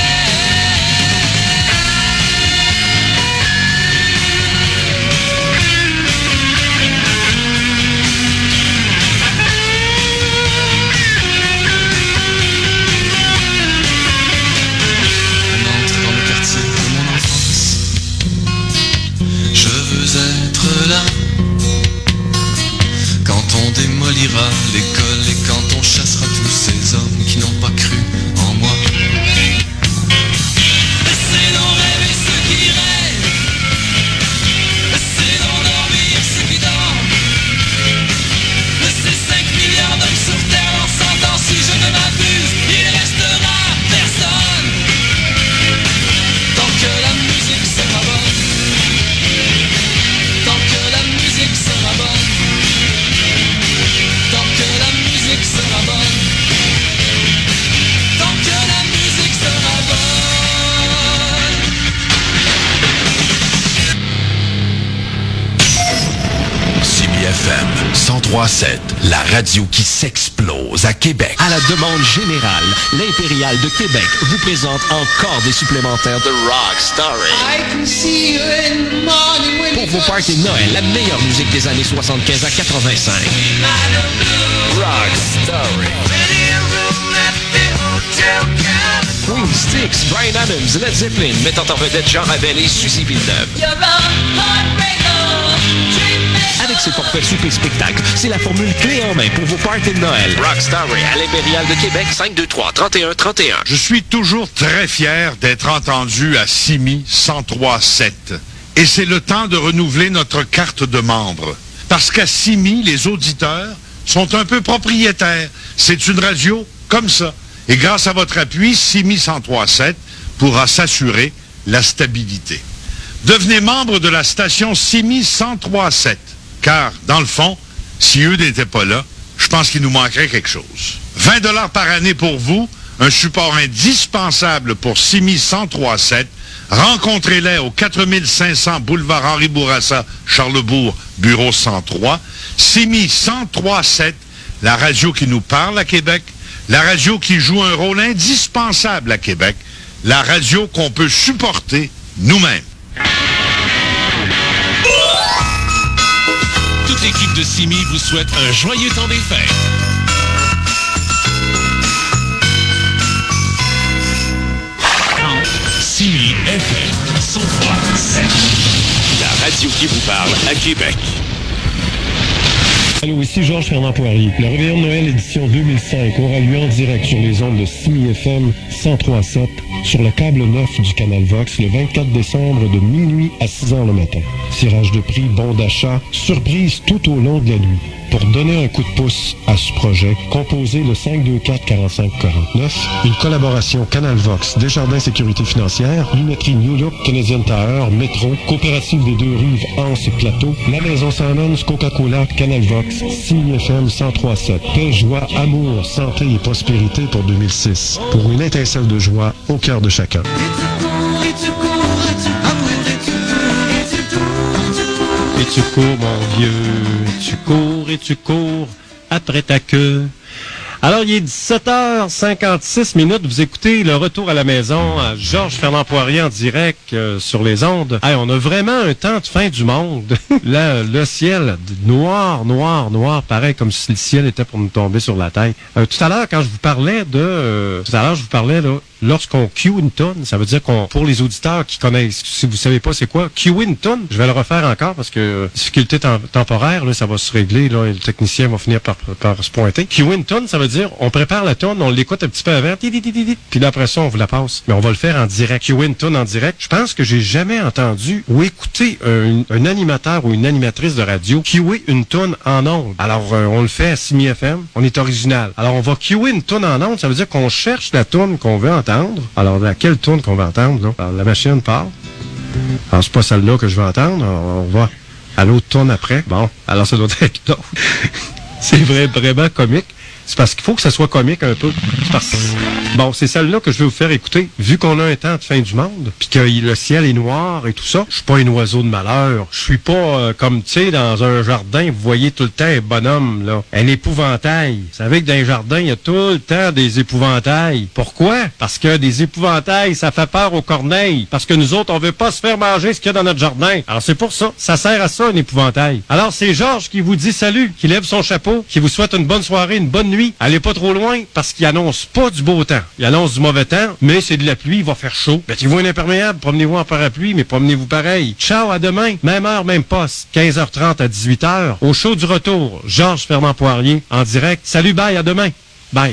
ira à l'école et quand on chassera tous ces hommes qui n'ont pas cru en moi. Laissez donc rêver ceux qui rêvent, laissez donc dormir ceux qui dorment. Laissez 5 milliards d'hommes sur terre en 100 ans, si je ne m'abuse, il restera personne. Tant que la musique sera bonne, tant que la musique sera bonne, tant que la musique sera bonne, tant que la musique sera bonne. CBFM 103.7, la radio qui s'explose à Québec. À la demande générale, l'Impérial de Québec vous présente encore des supplémentaires de Rock Story. Pour vos parties de Noël, la meilleure musique des années 75 à 85. Rock Story. Queen Sticks, Bryan Adams, Led Zeppelin, mettant en vedette Jean Ravel et Suzy Villeneuve. Avec ses forfaits souper spectacle, c'est la formule clé en main pour vos parties de Noël. Rock Story à l'Impérial de Québec, 523-3131. Je suis toujours très fier d'être entendu à Simi 103.7. Et c'est le temps de renouveler notre carte de membre. Parce qu'à Simi, les auditeurs sont un peu propriétaires. C'est une radio comme ça. Et grâce à votre appui, Simi 103.7 pourra s'assurer la stabilité. Devenez membre de la station Simi 103.7. Car, dans le fond, si eux n'étaient pas là, je pense qu'il nous manquerait quelque chose. 20 $ par année pour vous, un support indispensable pour Simi 103.7. Rencontrez-les au 4500 boulevard Henri Bourassa, Charlesbourg, bureau 103. Simi 103.7, la radio qui nous parle à Québec, la radio qui joue un rôle indispensable à Québec, la radio qu'on peut supporter nous-mêmes. Toute l'équipe de Simi vous souhaite un joyeux temps des fêtes. Simi FM 103.7, la radio qui vous parle à Québec. Allô, ici Georges Fernand Poirier. Le Réveillon de Noël édition 2005 aura lieu en direct sur les ondes de Simi FM 103.7 sur le câble 9 du canal Vox le 24 décembre de minuit à 6h le matin. Tirage de prix, bon d'achat, surprise tout au long de la nuit. Pour donner un coup de pouce à ce projet, composez le 524-4549, une collaboration Canal Vox, Desjardins Sécurité Financière, Lunetterie New Look, Canadian Tire, Métro, Coopérative des Deux-Rives, Anse et Plateau, La Maison Saint-Mons, Coca-Cola, Canal Vox, CIFM 103.7. Paix, joie, amour, santé et prospérité pour 2006. Pour une étincelle de joie au cœur de chacun. Et tu cours, mon vieux, et tu cours après ta queue. Alors, il est 17h56. Vous écoutez le retour à la maison à Georges Fernand Poirier en direct sur les ondes. Hey, on a vraiment un temps de fin du monde. Là, le ciel, noir, pareil comme si le ciel était pour nous tomber sur la tête. Tout à l'heure, quand je vous parlais là, lorsqu'on cue une tonne, ça veut dire qu'on, pour les auditeurs qui connaissent, si vous savez pas c'est quoi, cue une tonne, je vais le refaire encore parce que difficulté temporaire, là, ça va se régler, là, et le technicien va finir par se pointer. Cue une tonne, ça veut dire, on prépare la tonne, on l'écoute un petit peu avant, puis là, après ça, on vous la passe. Mais on va le faire en direct. Cue une tonne en direct. Je pense que j'ai jamais entendu ou écouté un animateur ou une animatrice de radio cuer une tonne en ondes. Alors, on le fait à Simi FM, on est original. Alors, on va cuer une tonne en ondes, ça veut dire qu'on cherche la tonne qu'on veut entendre. Alors, laquelle tourne qu'on va entendre, là? Alors, la machine part. Alors, c'est pas celle-là que je vais entendre. On va à l'autre tourne après. Bon, alors ça doit être l'autre. C'est vraiment comique. C'est parce qu'il faut que ça soit comique un peu. Bon, c'est celle-là que je vais vous faire écouter. Vu qu'on a un temps de fin du monde, puis que le ciel est noir et tout ça, je suis pas un oiseau de malheur. Je suis pas comme, tu sais, dans un jardin, vous voyez tout le temps un bonhomme, là. Un épouvantail. Vous savez que dans les jardins, il y a tout le temps des épouvantails. Pourquoi? Parce que des épouvantails, ça fait peur aux corneilles. Parce que nous autres, on veut pas se faire manger ce qu'il y a dans notre jardin. Alors c'est pour ça. Ça sert à ça, un épouvantail. Alors c'est Georges qui vous dit salut, qui lève son chapeau Météo qui vous souhaite une bonne soirée, une bonne nuit. Allez pas trop loin parce qu'il annonce pas du beau temps. Il annonce du mauvais temps, mais c'est de la pluie, il va faire chaud. Mettez-vous un imperméable, promenez-vous en parapluie, mais promenez-vous pareil. Ciao, à demain. Même heure, même poste. 15h30 à 18h. Au show du retour, Georges Fernand Poirier, en direct. Salut, bye, à demain. Bye.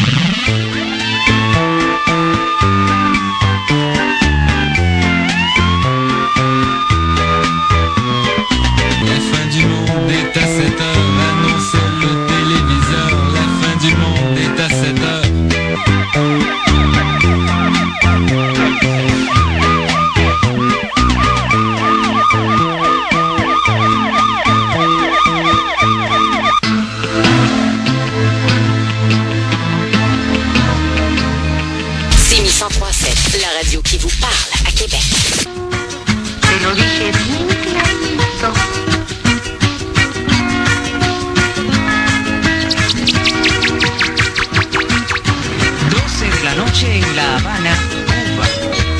Est à 7 heures, annonce le téléviseur. La fin du monde est à 7 heures. CIMI 103.7, la radio qui vous parle à Québec. Te lo dije bien clarito. 12 de la noche en La Habana, Cuba.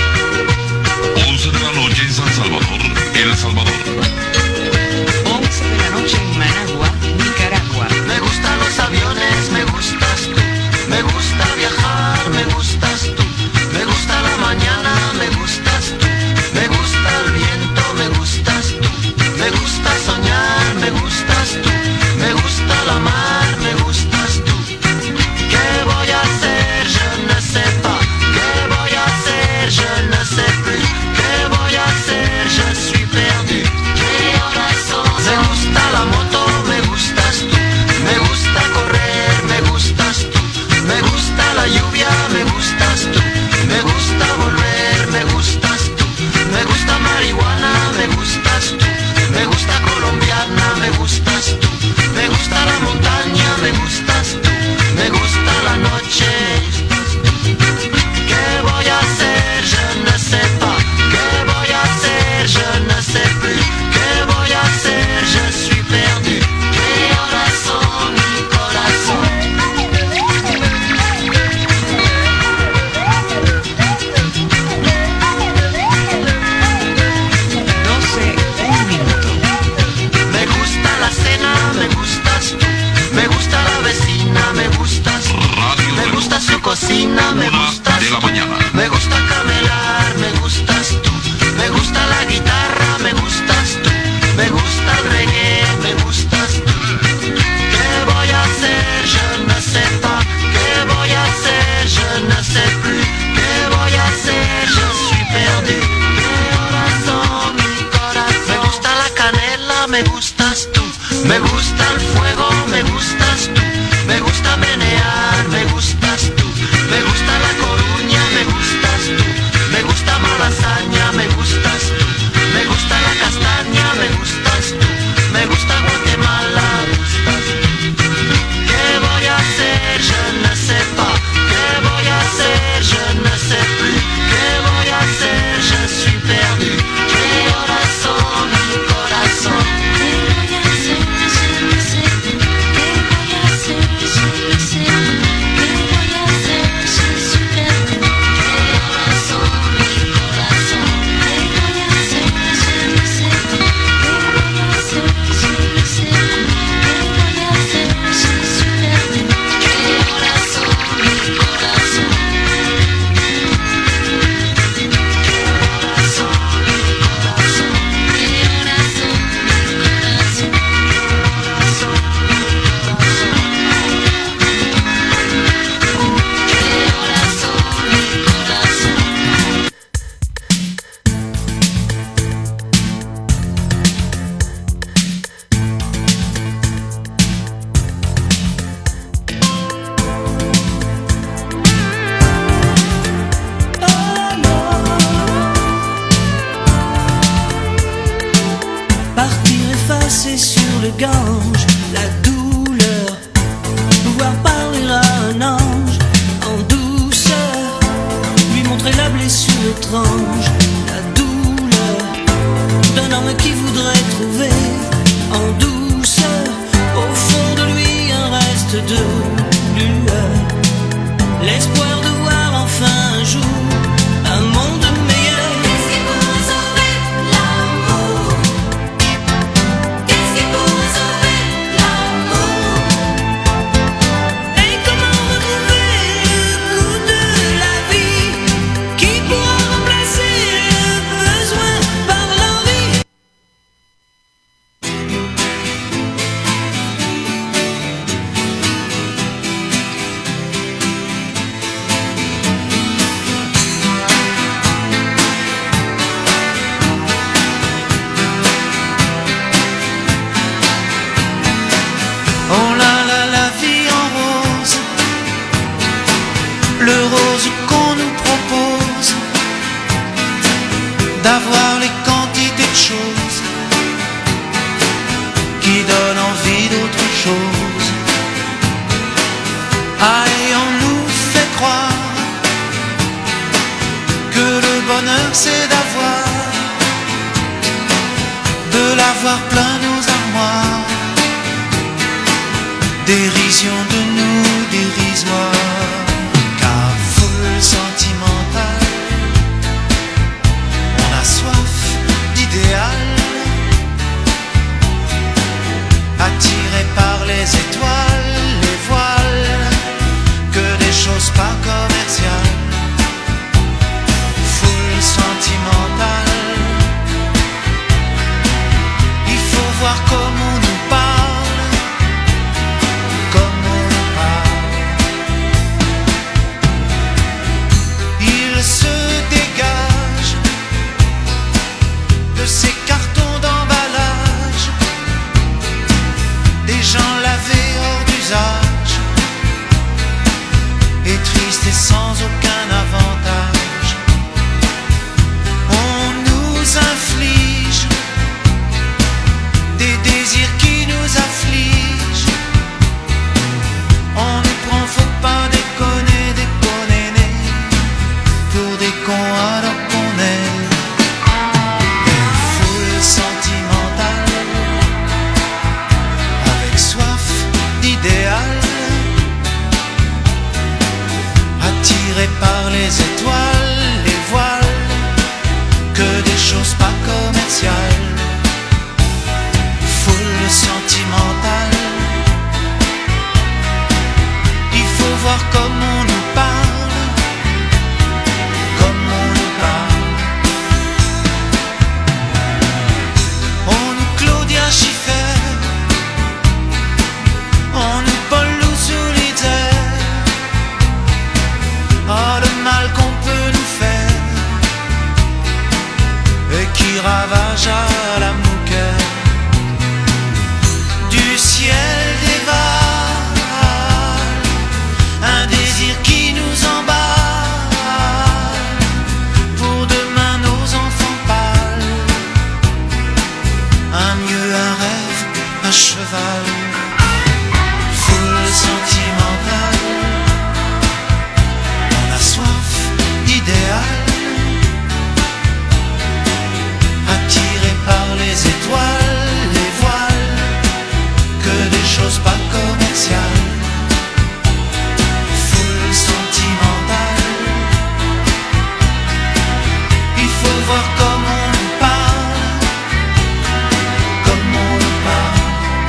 11 de la noche en San Salvador, El Salvador. 11 de la noche en Managua, Nicaragua. Me gustan los aviones, me gustas tú. Me gusta viajar, me gustas tú. Me gusta la mañana, me gustas tú. Me gusta el viento, me gustas tú. Me gusta soñar, me gustas tú. Me gusta la mar, me gustas tú. ¿Qué voy a hacer? Je ne sais pas. ¿Qué voy a hacer? Je ne sais plus. ¿Qué voy a hacer? Je suis perdu. ¿Qué horas son? Me gusta la moto, me gustas tú. Me gusta correr, me gustas tú. Me gusta la lluvia, me gustas tú. Me gusta volver, me gustas tú. Me gusta marihuana, me gustas tú. Me gusta colombiana, me gustas tú. Me gusta la montaña, me gustas tú. Me gusta la noche. ¿Qué voy a hacer? Je ne sais pas. ¿Qué voy a hacer? Je ne sais plus. ¿Qué voy a hacer? Je suis perdu. ¿Qué horas son, mi corazón? 12, un minuto. Me gusta la cena, me gustas tú. Me gusta la vecina, me gustas tú. Me gusta su cocina, me gustas tú. Me gusta camelar, me gustas tú. Me gusta la guitarra, me gustas tú. Me gusta el reggae, me gustas tú. ¿Qué voy a hacer? Je ne sais pas. ¿Qué voy a hacer? Je ne sais plus. ¿Qué voy a hacer? Je suis perdu. ¿Qué horas son, mi corazón? Me gusta la canela, me gustas tú. Me gusta el fuego, me gustas tú. Me gusta menear, me gustas tú. Me gusta la Coruña, me gustas tú. Me gusta Malasaña, me gustas tú. Me gusta la castaña, me gustas tú. Me bonheur c'est de l'avoir plein nos armoires. Dérision de nous dérisoire, car foule sentimentale, on a soif d'idéal, attiré par les étoiles, les voiles, que des choses pas commerciales. Foule sentimentale, il faut voir comment on nous parle, comme on nous parle. Il se dégage de ces cartons d'emballage, des gens lavés hors d'usage, et tristes et sans aucun avantage. On nous inflige des désirs qui nous affligent. On nous prend, faut pas déconner, déconner, pour des cons alors qu'on est des foules sentimentales, avec soif d'idéal, attirés par les étoiles, les voiles, que des choses pas commerciales. Foule sentimentale, il faut voir comme on nous parle, comme on nous parle. On nous Claudia Schiffer, on nous Paul Solitaire. Oh, le mal qu'on peut nous faire et qui ravage à la mouquette. Du ciel dévale un désir qui nous emballe, pour demain nos enfants pâles, un mieux, un rêve, un cheval. Foule sentimentale, on a soif d'idéal, attiré par les étoiles, les voiles, que des choses pas commerciales. Foule sentimentale, il faut voir comment on nous parle, comme on nous parle.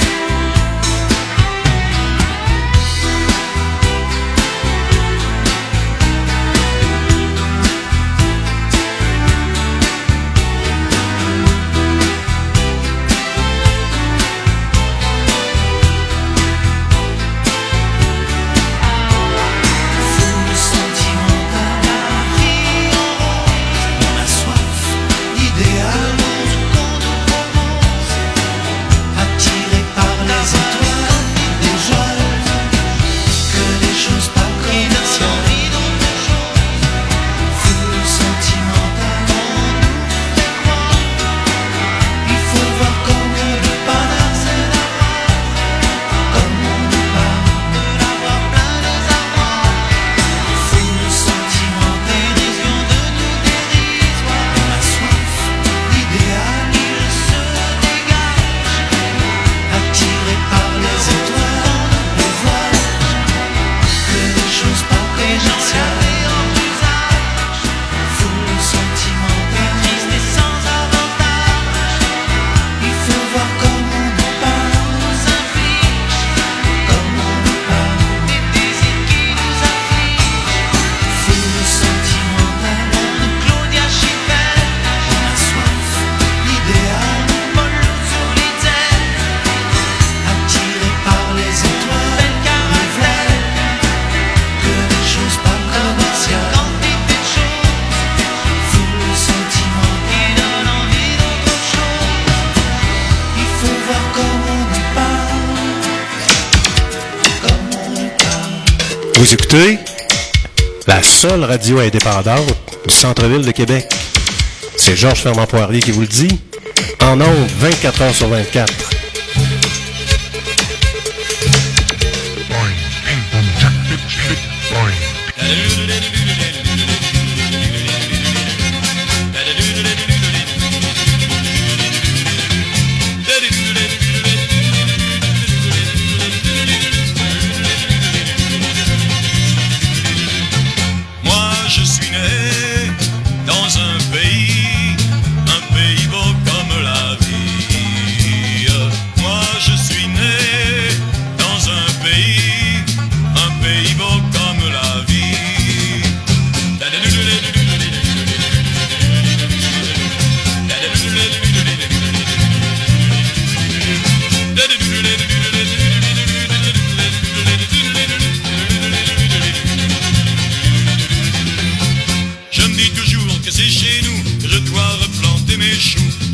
Foule sentimentale, on a soif d'idéal, attiré par les étoiles, des voiles, que des choses pas commerciales. Foule sentimentale, il faut voir comme on nous parle, comme on nous parle, de l'avoir plein nos armoires. Foule sentimentale, dérision de nous dérisoire, on a soif d'idéal, il se dégage, attiré par les étoiles, les voiles, que des choses pas commerciales. Foule sentimentale, triste et sans avantage, il faut voir comme on nous parle, nous inflige, comme on nous parle, des désirs qui nous affligent. Foule sentimentale, on nous Claudia Schiffer, on a soif d'idéal, Paul Solitaire, attiré par les étoiles, bel caractère, que des choses pas commerciales. Quantité de choses, foule sentimentale, qui donne envie d'autre chose. Il faut voir comme on nous parle, comme on nous parle. Vous écoutez la seule radio indépendante du centre-ville de Québec. C'est Georges Fernand-Poirier qui vous le dit. En ondes, 24 heures sur 24.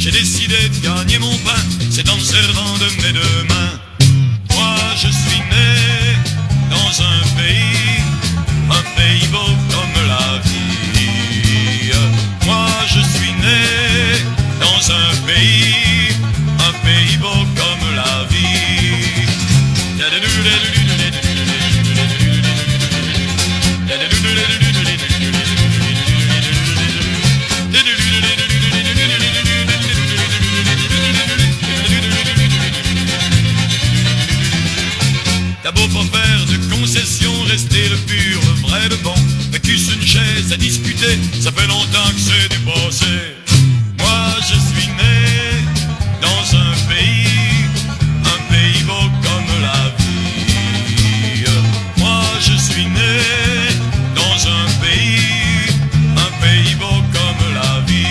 j'ai décidé de gagner mon pain, c'est en me servant de mes deux mains. Moi je suis né dans un pays beau comme la vie. Moi je suis né dans un pays beau comme la vie. T'as beau pas faire de concessions, rester le pur, le vrai, le bon. Mais qu'est-ce une chaise à discuter, ça fait longtemps que c'est dépassé. Moi je suis né dans un pays beau comme la vie. Moi je suis né dans un pays beau comme la vie.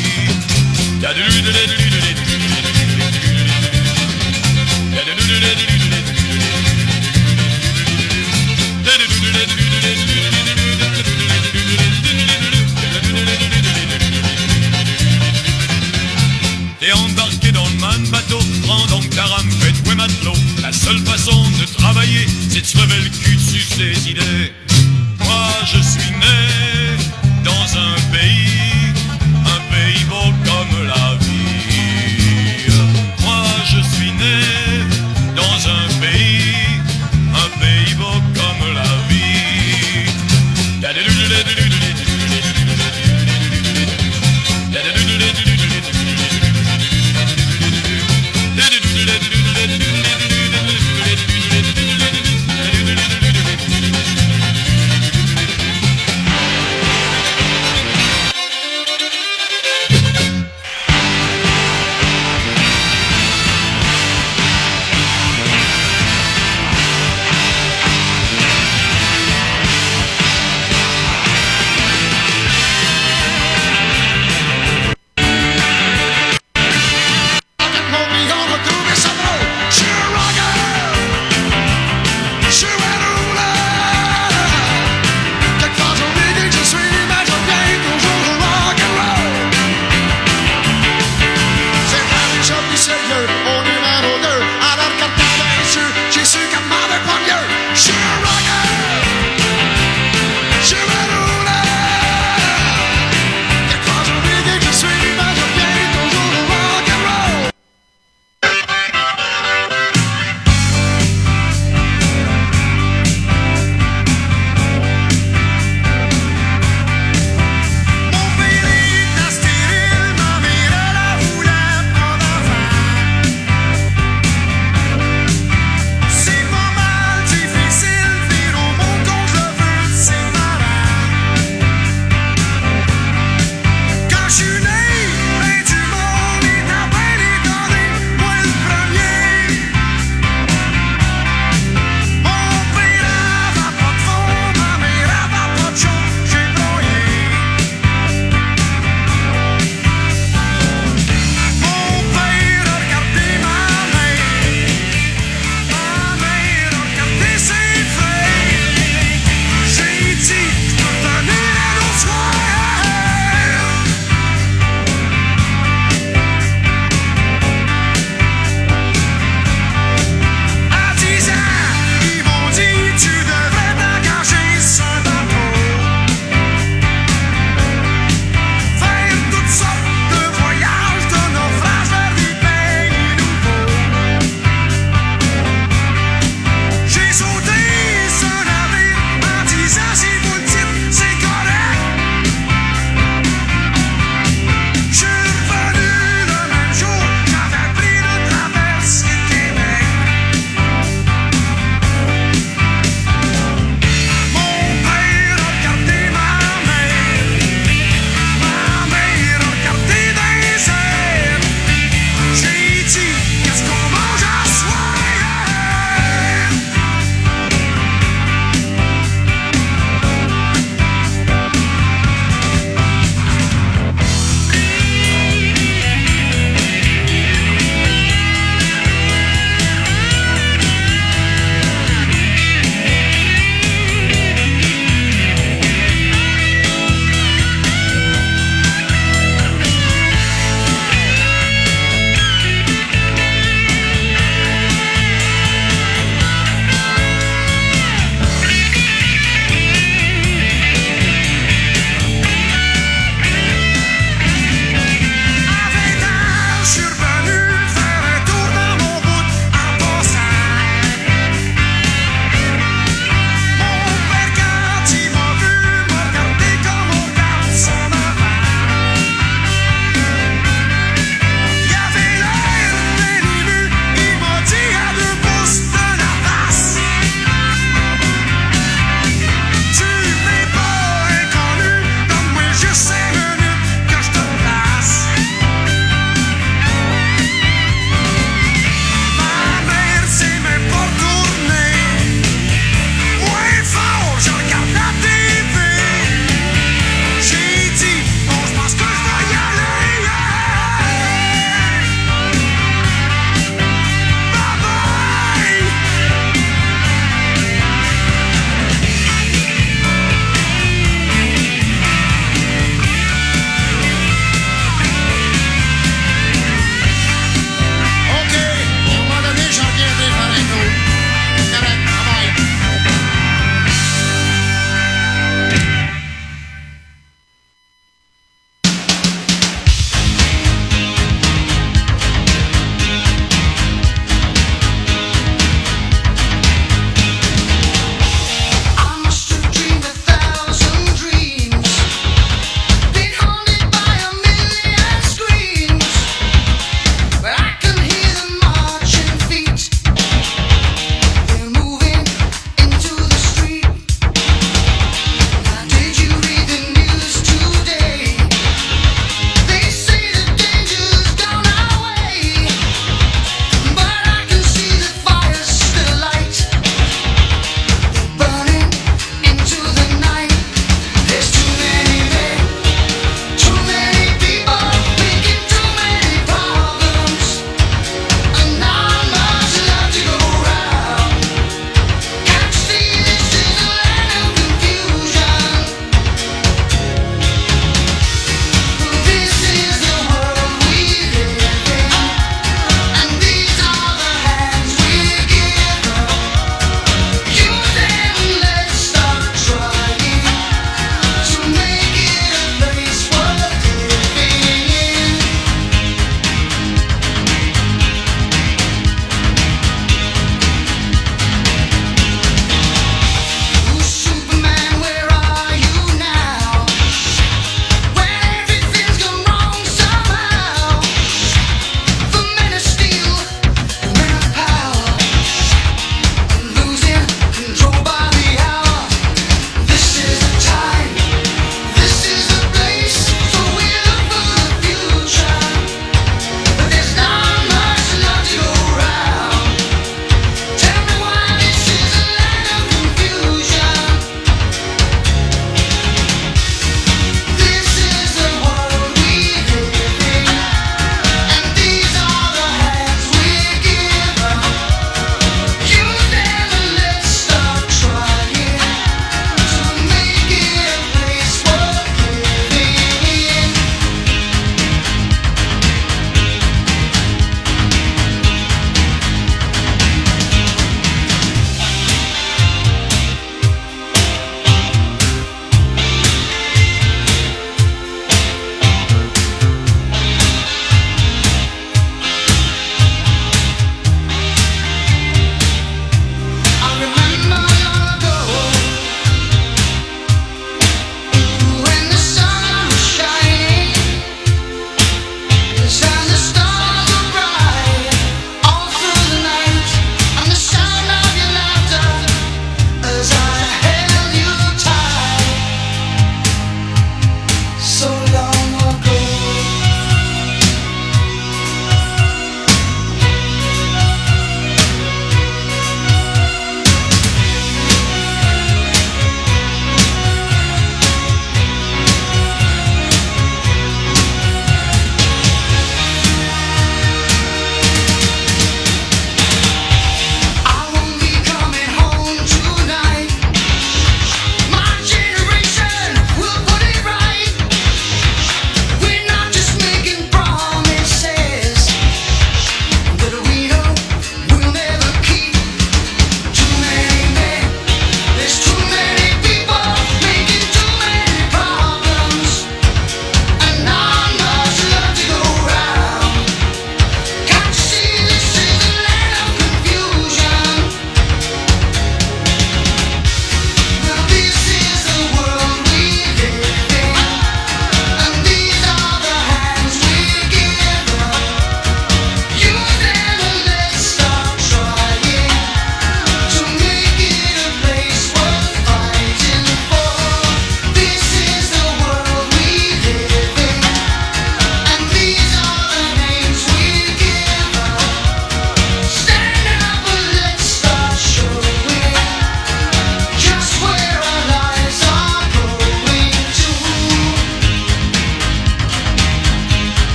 T'es embarqué dans le man bateau, prends donc ta rame, fais-toi matelot. La seule façon de travailler, c'est de se lever le cul dessus ses idées. Moi je suis né dans un pays beau comme la vie. Moi je suis né dans un pays beau comme la vie.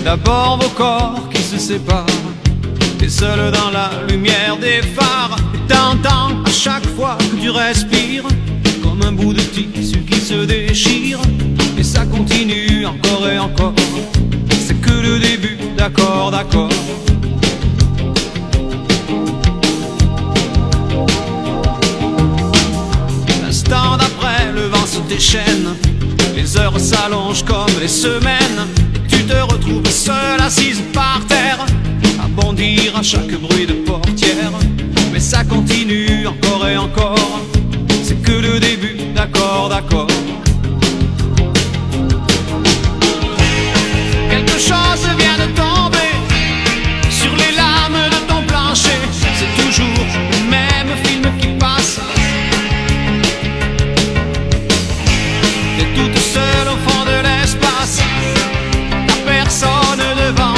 d'abord vos corps qui se séparent. T'es seul dans la lumière des phares. Et t'entends à chaque fois que tu respires comme un bout de tissu qui se déchire. Et ça continue encore et encore. C'est que le début, d'accord, d'accord. L'instant d'après, le vent se déchaîne. Les heures s'allongent comme les semaines. Et tu te retrouves seule assise par terre, à bondir à chaque bruit de portière. Mais ça continue encore et encore. C'est que le début, d'accord, d'accord. Quelque chose vient de tomber sur les lames de ton plancher. C'est toujours le même film qui passe. T'es toute seule au fond de l'espace, t'as personne devant.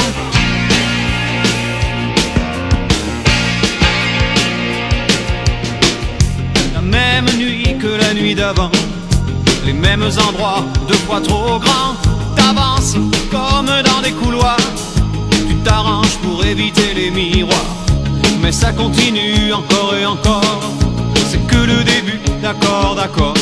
La même nuit que la nuit d'avant, les mêmes endroits, deux fois trop grands. T'avances comme dans des couloirs, tu t'arranges pour éviter les miroirs. Mais ça continue encore et encore. C'est que le début, d'accord, d'accord.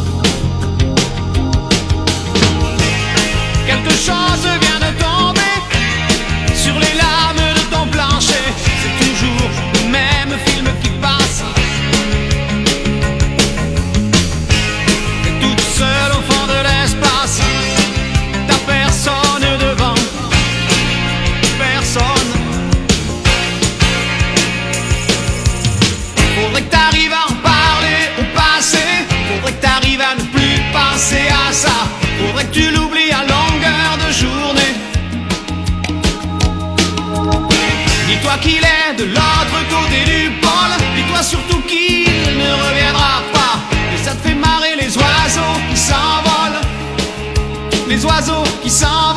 Quelque chose vient de tomber sur les lames de ton plancher. C'est toujours le même film qui passe. T'es toute seule au fond de l'espace, t'as personne devant, personne. Faudrait que t'arrives à en parler au passé. Faudrait que t'arrives à ne plus penser à ça. Faudrait que tu l'oublies à longueur de journée. Dis-toi qu'il est de l'autre côté du pôle. Dis-toi surtout qu'il ne reviendra pas. Et ça te fait marrer les oiseaux qui s'envolent. Les oiseaux qui s'envolent.